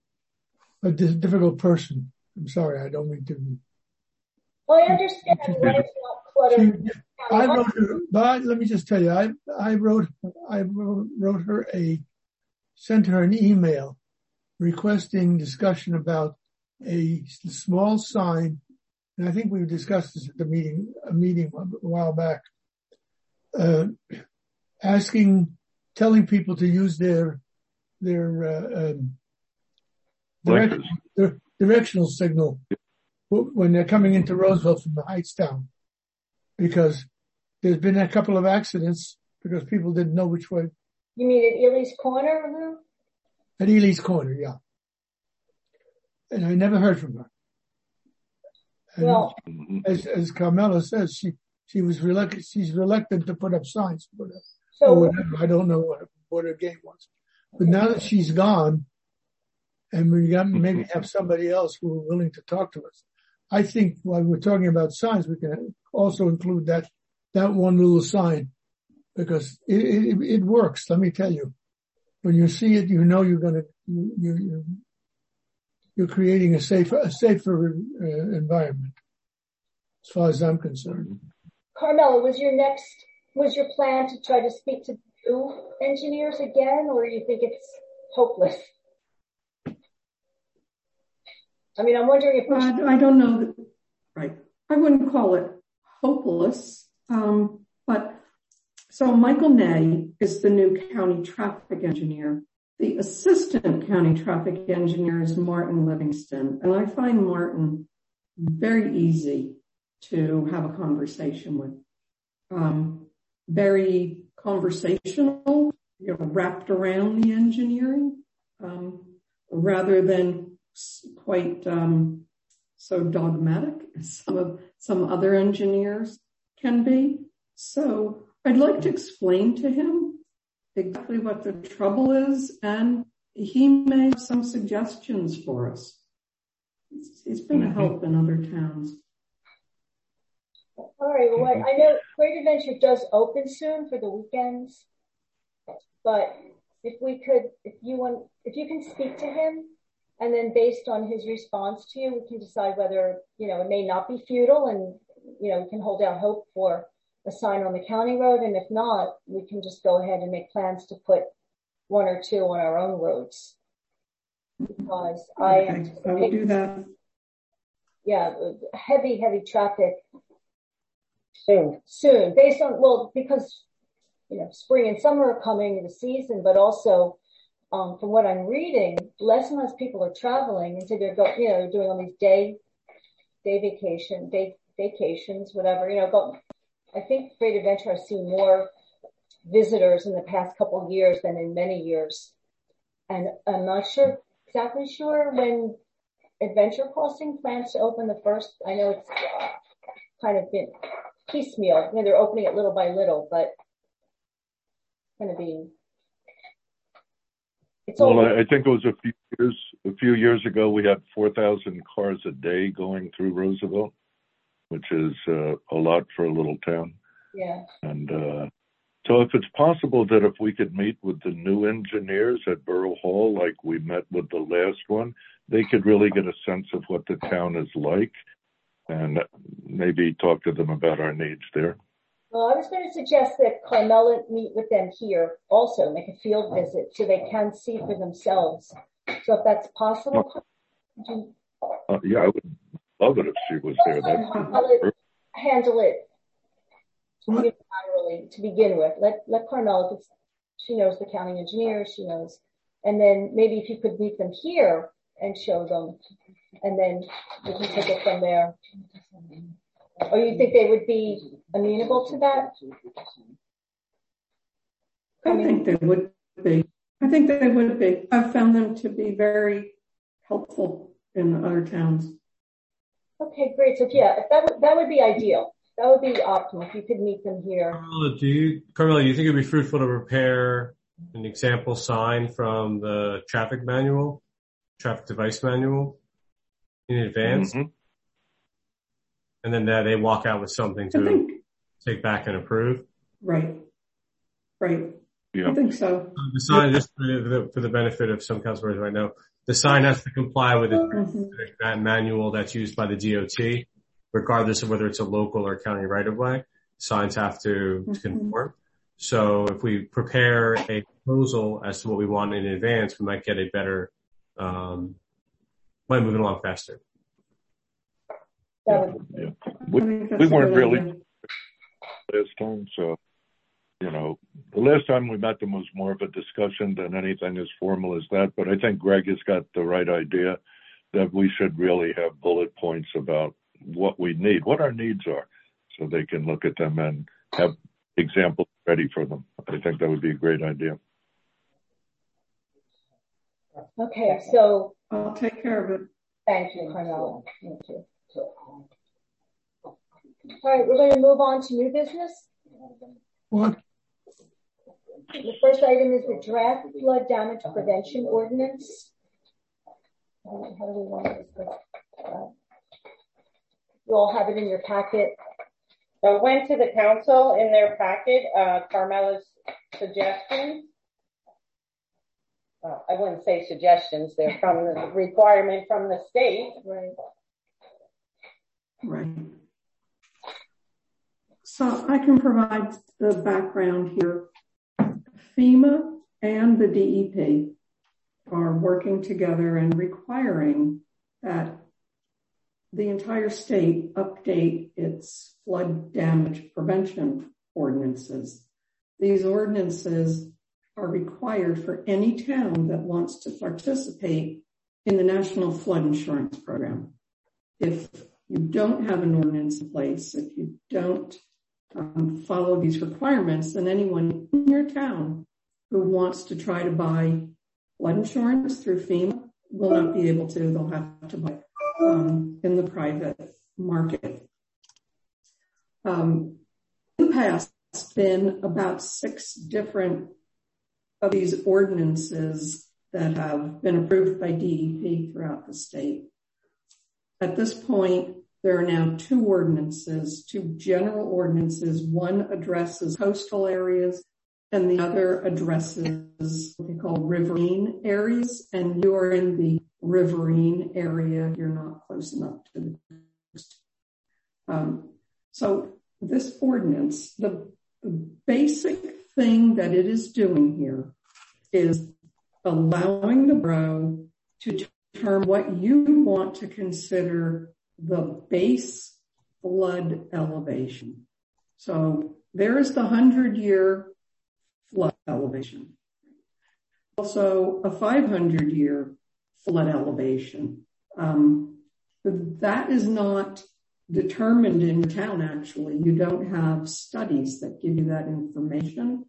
A di- difficult person. I'm sorry, I don't mean to. well, I understand when it's not cluttered. She, I wrote her, but let me just tell you, I, I wrote, I wrote, wrote her a, sent her an email requesting discussion about a small sign. And I think we discussed this at the meeting, a meeting a while back, uh, asking, telling people to use their, their, uh, um, direct, their directional signal when they're coming into Roseville from the Heights down, because there's been a couple of accidents because people didn't know which way. You mean at Ely's Corner, Lou? At Ely's Corner, yeah. And I never heard from her. And Well, as, as Carmela says, she, she was reluctant, she's reluctant to put up signs for her, so or whatever. I don't know what, what her game was. But now that she's gone, and we got, maybe have somebody else who are willing to talk to us, I think while we're talking about signs, we can also include that, that one little sign, because it, it, it works. Let me tell you, when you see it, you know you're going to, you, you, you're, you're creating a safer, a safer uh, environment, as far as I'm concerned. Carmela, was your next, was your plan to try to speak to new engineers again, or you think it's hopeless? I mean, I'm wondering if we should... I, I don't know. That, right. I wouldn't call it hopeless. Um, but so Michael Ney is the new county traffic engineer. The assistant county traffic engineer is Martin Livingston, and I find Martin very easy to have a conversation with. Um, very conversational, you know, wrapped around the engineering, um, rather than quite um, so dogmatic as some of some other engineers can be. So I'd like to explain to him exactly what the trouble is, and he may have some suggestions for us. He's been a help in other towns. All right. Well, I know Great Adventure does open soon for the weekends, but if we could, if you want, if you can speak to him, and then based on his response to you, we can decide whether, you know, it may not be futile, and, you know, we can hold out hope for a sign on the county road. And if not, we can just go ahead and make plans to put one or two on our own roads. Because I okay, I will do that. Yeah, heavy, heavy traffic soon. Soon, based on, well, because, you know, spring and summer are coming, the season, but also, um, from what I'm reading, less and less people are traveling, and so they're go, you know, doing all these day, day vacation, day vacations, whatever, you know. Go, I think Great Adventure has seen more visitors in the past couple of years than in many years, and I'm not sure, exactly sure when Adventure Crossing plans to open the first. I know it's uh, kind of been piecemeal. You know, they're opening it little by little, but it's going to be. It's well, over. I think it was a few years. A few years ago, we had four thousand cars a day going through Roosevelt, which is uh, a lot for a little town. Yeah. And uh, so, if it's possible that if we could meet with the new engineers at Borough Hall, like we met with the last one, they could really get a sense of what the town is like, and maybe talk to them about our needs there. Well, I was going to suggest that Carmela meet with them here also, make a field visit so they can see for themselves. So if that's possible. You... Uh, yeah, I would love it if she was there. That's Carmela handle it unilaterally to begin with. Let let Carmela, because she knows the county engineer, she knows. And then maybe if you could meet them here and show them, and then we can take it from there. Or you think they would be amenable to that? I think they would be. I think they would be. I've found them to be very helpful in other towns. Okay, great. So yeah, that would, that would be ideal. That would be optimal if you could meet them here. Carmela, do you, Carmela, do you think it'd be fruitful to prepare an example sign from the traffic manual, traffic device manual in advance? Mm-hmm. And then uh, they walk out with something to think, take back and approve? Right. Right. Yeah. I think so. The sign, just for the, for the benefit of some customers right now, the sign has to comply with the mm-hmm. manual that's used by the D O T, regardless of whether it's a local or county right-of-way. Signs have to, mm-hmm. to conform. So if we prepare a proposal as to what we want in advance, we might get a better, um, might move it along faster. Yeah, yeah. We, we weren't really last time, so, you know, the last time we met them was more of a discussion than anything as formal as that, but I think Greg has got the right idea that we should really have bullet points about what we need, what our needs are, so they can look at them and have examples ready for them. I think that would be a great idea. Okay, so I'll take care of it. Thank you, Carmela. Thank you. All right, we're going to move on to new business. What? The first item is the draft flood damage prevention ordinance. How do we want to discuss that? You all have it in your packet. So it went to the council in their packet, uh, Carmela's suggestions. Uh, I wouldn't say suggestions, they're from the requirement from the state. Right. Right. So I can provide the background here. FEMA and the D E P are working together and requiring that the entire state update its flood damage prevention ordinances. These ordinances are required for any town that wants to participate in the National Flood Insurance Program. If you don't have an ordinance in place, if you don't um, follow these requirements, then anyone in your town who wants to try to buy flood insurance through FEMA will not be able to. They'll have to buy um, in the private market. Um, in the past, it's been about six different of these ordinances that have been approved by D E P throughout the state. At this point, there are now two ordinances, two general ordinances. One addresses coastal areas and the other addresses what they call riverine areas. And you're in the riverine area. You're not close enough to the coast. Um, so this ordinance, the, the basic thing that it is doing here is allowing the borough to determine what you want to consider the base flood elevation. So there is the hundred-year flood elevation. Also a five hundred year flood elevation. Um, but that is not determined in your town, actually. You don't have studies that give you that information.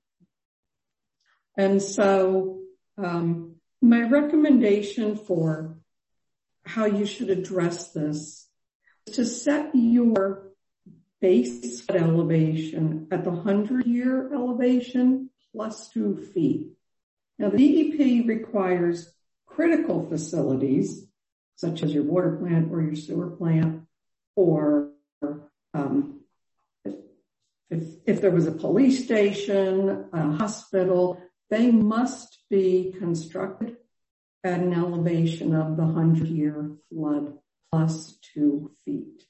And so um, my recommendation for how you should address this is to set your base flood elevation at the hundred-year elevation plus two feet. Now, the D E P requires critical facilities, such as your water plant or your sewer plant, or um, if, if, if there was a police station, a hospital, they must be constructed at an elevation of the hundred-year flood plus two feet.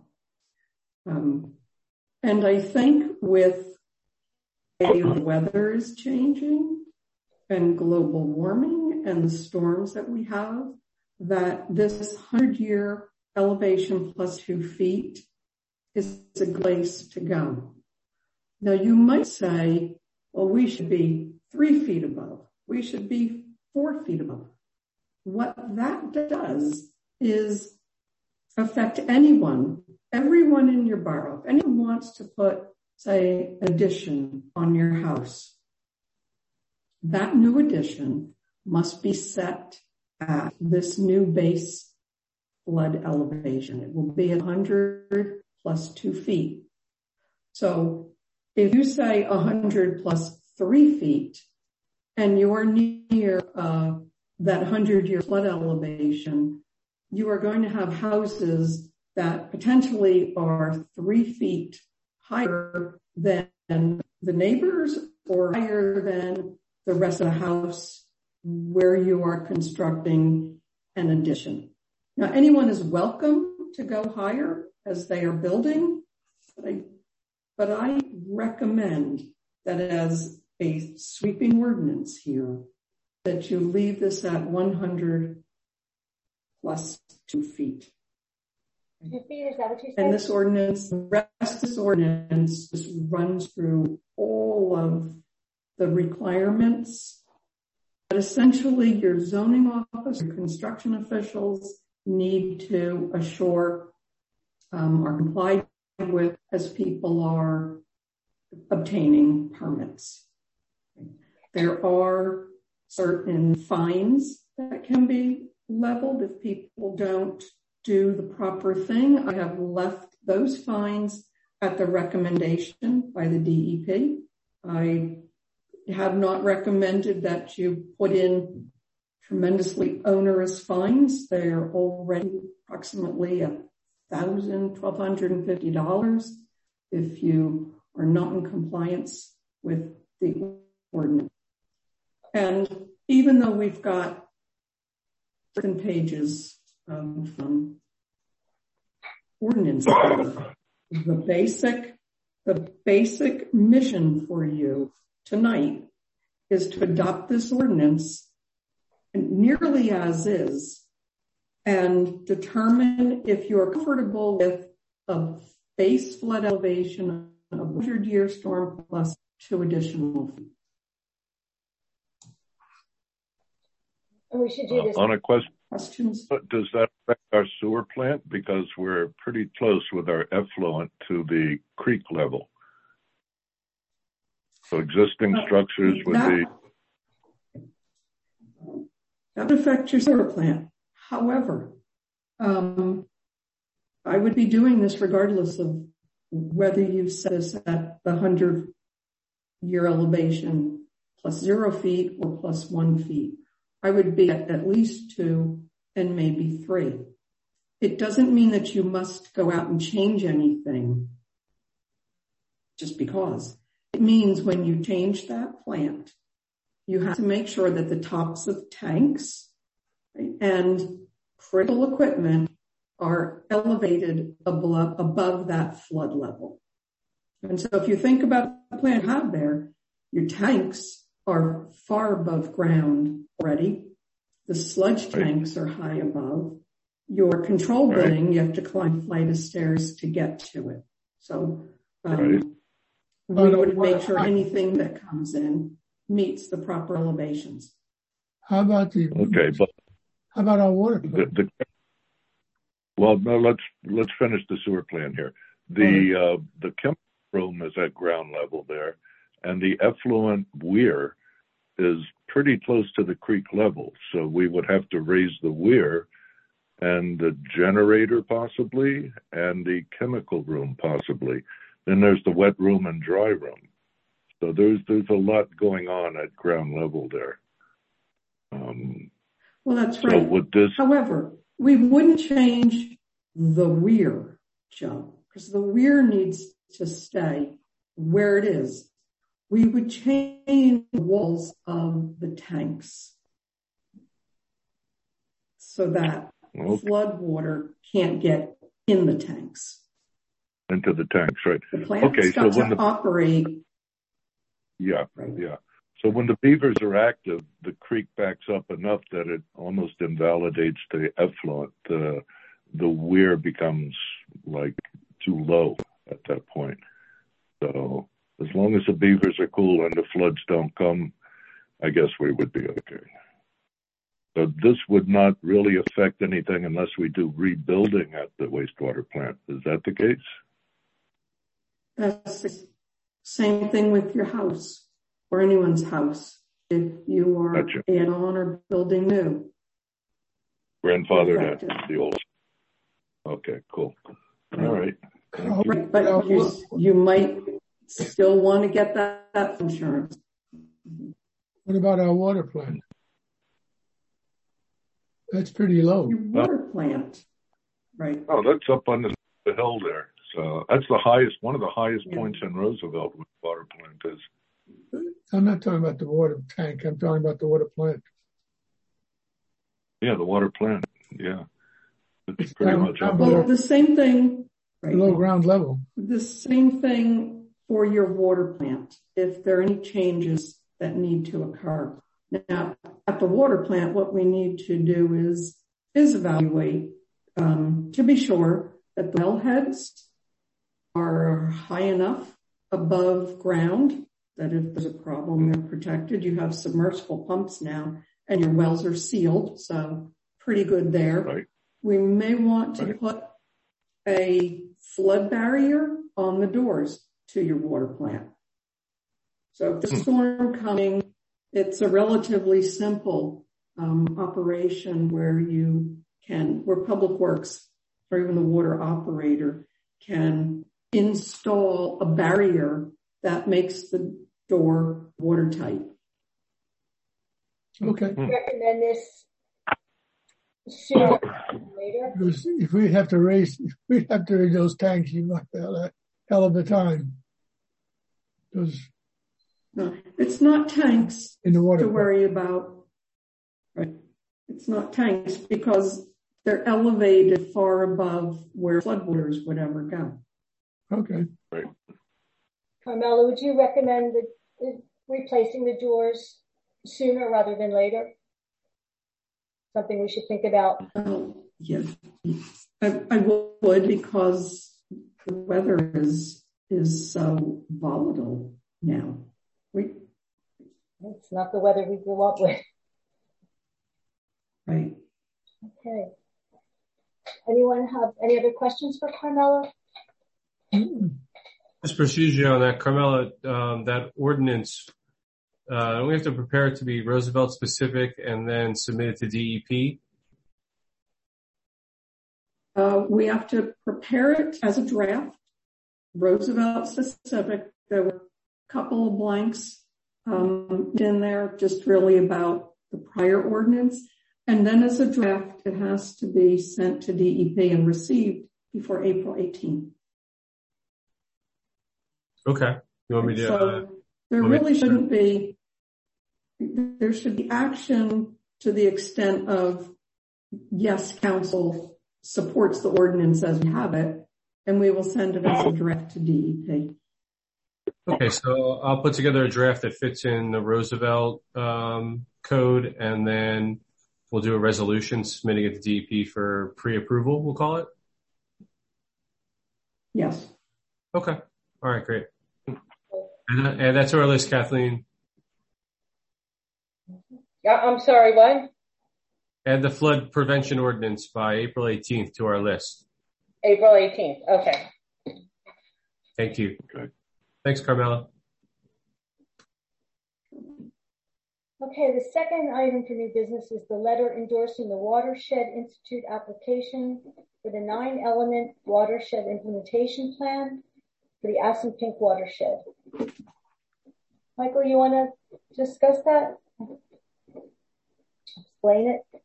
Um, and I think with the weather is changing and global warming and the storms that we have, that this hundred-year elevation plus two feet is a place to go. Now you might say, well, we should be three feet above. We should be four feet above. What that does is affect anyone, everyone in your borough. If anyone wants to put, say, addition on your house, that new addition must be set at this new base flood elevation. It will be one hundred plus two feet. So if you say one hundred plus three feet and you're near uh, that hundred-year flood elevation, you are going to have houses that potentially are three feet higher than the neighbors or higher than the rest of the house where you are constructing an addition. Now, anyone is welcome to go higher as they are building, but I, but I recommend that as a sweeping ordinance here, that you leave this at one hundred plus two feet. Two feet, is that what you said? And this ordinance, the rest of this ordinance just runs through all of the requirements that essentially your zoning office, your construction officials need to assure um, are complied with as people are obtaining permits. There are certain fines that can be leveled if people don't do the proper thing. I have left those fines at the recommendation by the D E P. I have not recommended that you put in tremendously onerous fines. They're already approximately a thousand, twelve hundred and fifty dollars if you are not in compliance with the ordinance. And even though we've got certain pages of um, ordinance, the basic, the basic mission for you tonight is to adopt this ordinance nearly as is and determine if you're comfortable with a base flood elevation of one hundred year storm plus two additional feet. And we should do this. Uh, on a question, Questions? does that affect our sewer plant? Because we're pretty close with our effluent to the creek level. So existing Uh, structures would that, be... That would affect your sewer plant. However, um, I would be doing this regardless of whether you set this at the hundred year elevation plus zero feet or plus one feet. I would be at at least two and maybe three. It doesn't mean that you must go out and change anything just because. It means when you change that plant, you have to make sure that the tops of tanks, right, and critical equipment are elevated above, above that flood level. And so if you think about the plant you have there, your tanks are far above ground already. The sludge tanks are high above. Your control building, you have to climb a flight of stairs to get to it. So um, right. we would make sure anything that comes in meets the proper elevations. How about the, Okay, but how about our water plant? The, the, well, no, let's let's finish the sewer plant here. The uh, the chemical room is at ground level there, and the effluent weir is pretty close to the creek level. So we would have to raise the weir and the generator possibly, and the chemical room possibly. Then there's the wet room and dry room. So there's there's a lot going on at ground level there. Um, well, that's so right. With this, however, we wouldn't change the weir, Joe, because the weir needs to stay where it is. We would change the walls of the tanks so that okay. flood water can't get in the tanks. Into the tanks, right? The plant's okay, got so when to the operate. yeah, Right. yeah. So when the beavers are active, the creek backs up enough that it almost invalidates the effluent. The the weir becomes like too low at that point. So as long as the beavers are cool and the floods don't come, I guess we would be okay. So this would not really affect anything unless we do rebuilding at the wastewater plant. Is that the case? That's the same thing with your house or anyone's house. If you are Gotcha. add on or building new. Grandfathered at the old. Okay, cool. All right. Right, but you, you might still want to get that, that insurance. What about our water plant? That's pretty low. Your water plant, right? Oh, that's up on the, the hill there. So that's the highest, one of the highest Yeah. points in Roosevelt where the water plant is. I'm not talking about the water tank. I'm talking about the water plant. Yeah, the water plant. Yeah. It's It's pretty down- much down up below. Well, the same thing, right? Below ground level. The same thing for your water plant, if there are any changes that need to occur. Now, at the water plant, what we need to do is, is evaluate, um, to be sure that the wellheads are high enough above ground that if there's a problem, they're protected. You have submersible pumps now and your wells are sealed, so pretty good there. Right. We may want to Right. put a flood barrier on the doors to your water plant. So if the storm coming, it's a relatively simple um, operation where you can, where Public Works or even the water operator can install a barrier that makes the door watertight. Okay. Recommend this sooner than later. Because if we have to raise, if we have to raise those tanks, you might have a hell of a time. Because No, it's not tanks in the water to worry about. Right. It's not tanks because they're elevated far above where floodwaters would ever go. Okay. Right. Carmela, would you recommend the, the replacing the doors sooner rather than later? Something we should think about. Oh, yeah, I, I would because the weather is is so volatile now. We It's not the weather we grew up with. Right. Okay. Anyone have any other questions for Carmela? Just procedure on that, Carmela, um, that ordinance, uh, we have to prepare it to be Roosevelt specific and then submit it to D E P. Uh, we have to prepare it as a draft, Roosevelt specific. There were a couple of blanks um, in there, just really about the prior ordinance. And then as a draft, it has to be sent to D E P and received before April eighteenth. Okay. You want me to? So uh, there really shouldn't be, there should be action to the extent of, yes, council supports the ordinance as we have it, and we will send it as a draft to D E P. Okay, so I'll put together a draft that fits in the Roosevelt um, code, and then we'll do a resolution submitting it to D E P for pre-approval, we'll call it? Yes. Okay. All right, great. And, uh, and that's our list, Kathleen. Yeah, I'm sorry, what? Add the flood prevention ordinance by April eighteenth to our list. April eighteenth. Okay. Thank you. Okay. Thanks, Carmela. Okay, the second item for new business is the letter endorsing the Watershed Institute application for the nine element watershed implementation plan for the Assunpink watershed. Michael, you want to discuss that? Explain it.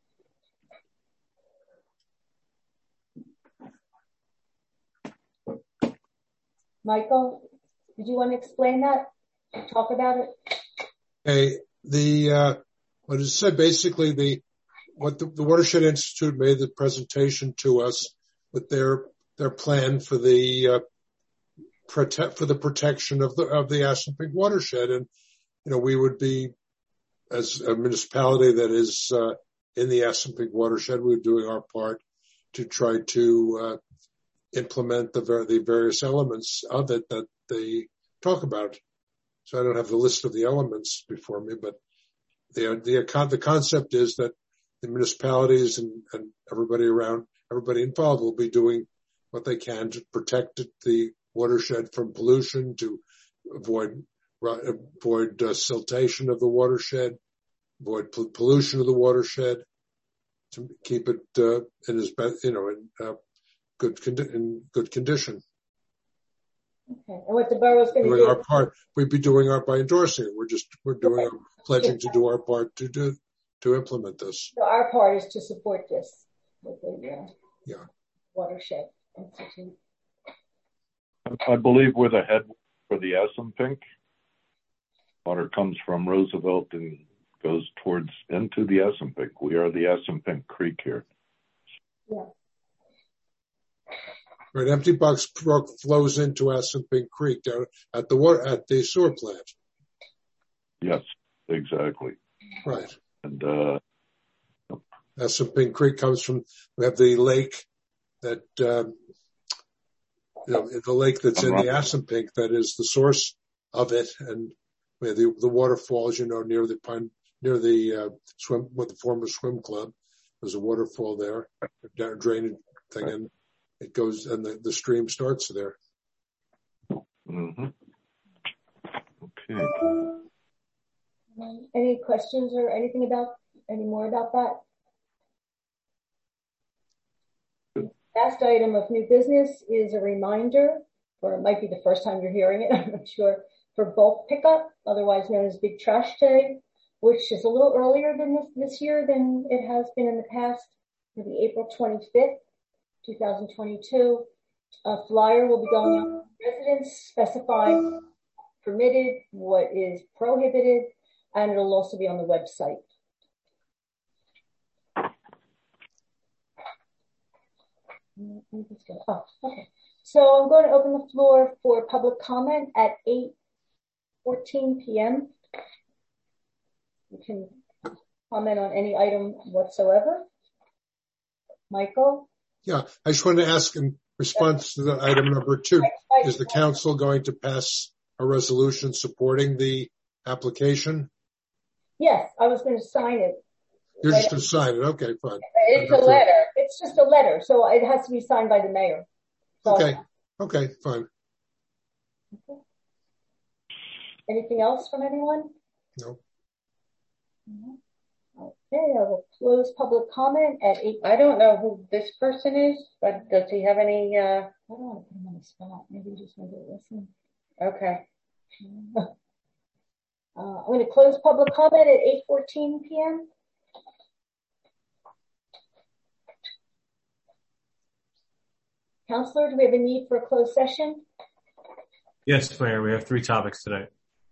Michael, did you want to explain that? Talk about it? Okay, the, uh, what is said, basically the, what the, the Watershed Institute made the presentation to us with their, their plan for the, uh, protect, for the protection of the, of the Assunpink watershed. And, you know, we would be, as a municipality that is, uh, in the Assunpink watershed, we're doing our part to try to, uh, implement the, ver- the various elements of it that they talk about. So I don't have the list of the elements before me, but the the, the concept is that the municipalities and, and everybody around, everybody involved will be doing what they can to protect the watershed from pollution, to avoid avoid uh, siltation of the watershed, avoid p- pollution of the watershed, to keep it uh, in as you know in uh, good condi- in good condition. Okay. And what the borough's going to doing do? Our part, we'd be doing our by endorsing it. We're just we're doing our pledging to do our part to do to implement this. So our part is to support this with the uh, yeah. Watershed Institute. I believe we're the head for the Assunpink. Water comes from Roosevelt and goes towards into the Assunpink. We are the Assunpink Creek here. Yeah. Right, Empty Box Brook flows into Assunpink Creek down at the water at the sewer plant. Yes, exactly. Right. And uh, Assunpink Creek comes from. We have the lake that um, you know the lake that's in the Assunpink that is the source of it, and we have the the waterfalls. You know, near the pine, near the uh, swim, with the former swim club. There's a waterfall there, a drainage thing, and it goes, and the, the stream starts there. Mm-hmm. Okay. Um, any questions or anything about, any more about that? Good. Last item of new business is a reminder, or it might be the first time you're hearing it, I'm not sure, for bulk pickup, otherwise known as Big Trash Day, which is a little earlier than this, this year than it has been in the past, maybe April twenty-fifth. twenty twenty-two. A flyer will be going out to residents, specifying permitted, what is prohibited, and it'll also be on the website. Oh, okay. So I'm going to open the floor for public comment at eight fourteen p.m. You can comment on any item whatsoever. Michael? Yeah, I just wanted to ask in response to the item number two, is the council going to pass a resolution supporting the application? Yes, I was going to sign it. You're just going to sign it. Okay, fine. It's a letter. It's just a letter, so it has to be signed by the mayor. So, Okay. Okay, fine. Okay. Anything else from anyone? No. Okay, I will close public comment at eight. I don't know who this person is, but does he have any, uh, I don't want to put him on the spot. Maybe just maybe listen. okay. Uh, I'm going to close public comment at eight fourteen p.m. Counselor, do we have a need for a closed session? Yes, Mayor, we have three topics tonight.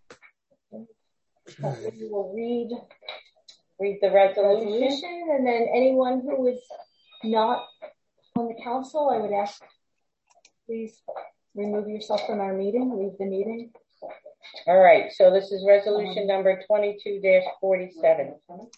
Okay. We will read, read the resolution. resolution, and then anyone who is not on the council, I would ask, please remove yourself from our meeting, leave the meeting. All right, so this is resolution number twenty-two dash forty-seven.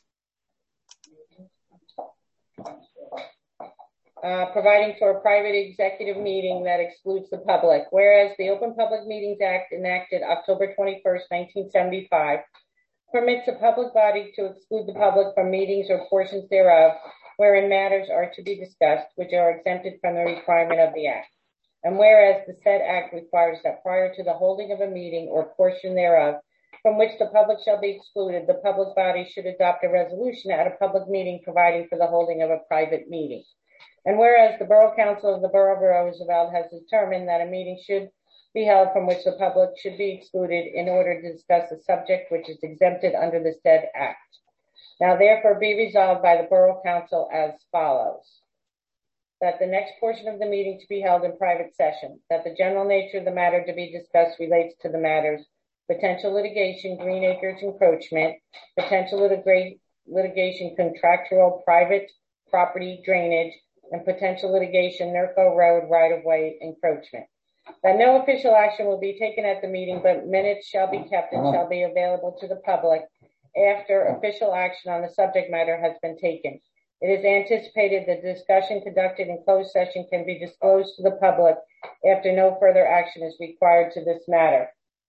Uh, providing for a private executive meeting that excludes the public. Whereas the Open Public Meetings Act, enacted October twenty-first, nineteen seventy-five, permits a public body to exclude the public from meetings or portions thereof wherein matters are to be discussed which are exempted from the requirement of the Act. And whereas the said Act requires that prior to the holding of a meeting or portion thereof from which the public shall be excluded, the public body should adopt a resolution at a public meeting providing for the holding of a private meeting. And whereas the Borough Council of the Borough of Roosevelt has determined that a meeting should be held from which the public should be excluded in order to discuss a subject which is exempted under the said Act. Now therefore be resolved by the Borough Council as follows. That the next portion of the meeting to be held in private session, that the general nature of the matter to be discussed relates to the matters potential litigation, Green Acres encroachment, potential litiga- litigation, contractual private property drainage, and potential litigation, Nerco Road right-of-way encroachment. That no official action will be taken at the meeting, but minutes shall be kept and shall be available to the public after official action on the subject matter has been taken. It is anticipated that the discussion conducted in closed session can be disclosed to the public after no further action is required to this matter.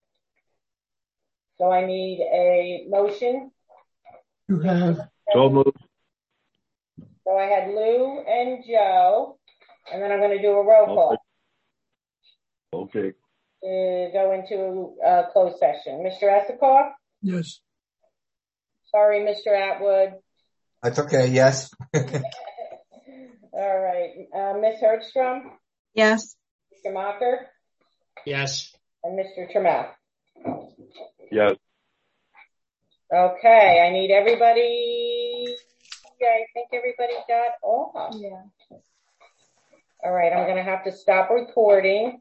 So I need a motion. You have. So moved. So I had Lou and Joe, and then I'm going to do a roll call. Okay. To go into uh, closed session. Mister Esikoff? Yes. Sorry, Mister Atwood. That's okay. Yes. All right. Uh, Miz Hertzstrom? Yes. Mister Mocker? Yes. And Mister Trammell? Yes. Okay. I need everybody. Yeah, I think everybody got off. Yeah. All right. I'm going to have to stop recording.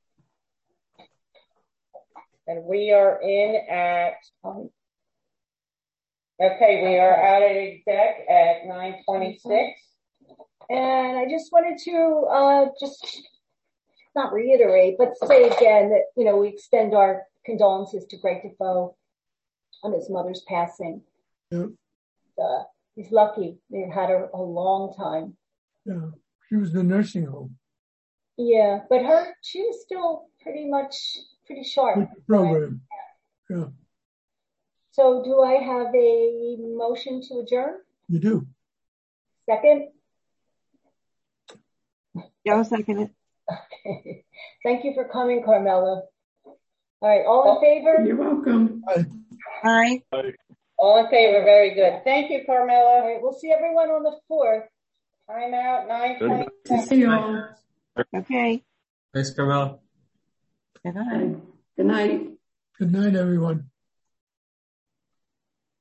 And we are in at, um, okay, we are out at exec at nine twenty-six. And I just wanted to uh, just not reiterate, but say again that, you know, we extend our condolences to Greg Defoe on his mother's passing. Yeah. Uh, he's lucky. They had her a long time. Yeah. She was in the nursing home. Yeah, but her, she was still pretty much pretty sharp. Good program. Right? Yeah. So do I have a motion to adjourn? You do. Second? Yeah, I'll second it. Okay. Thank you for coming, Carmela. All right, all in favor? You're welcome. Bye. Aye. All in favor. Very good. Thank you, Carmela. All right, we'll see everyone on the fourth. Time out, nine twenty. To see you all. Okay. Thanks, Carmela. Good night. Good night. Good night, everyone.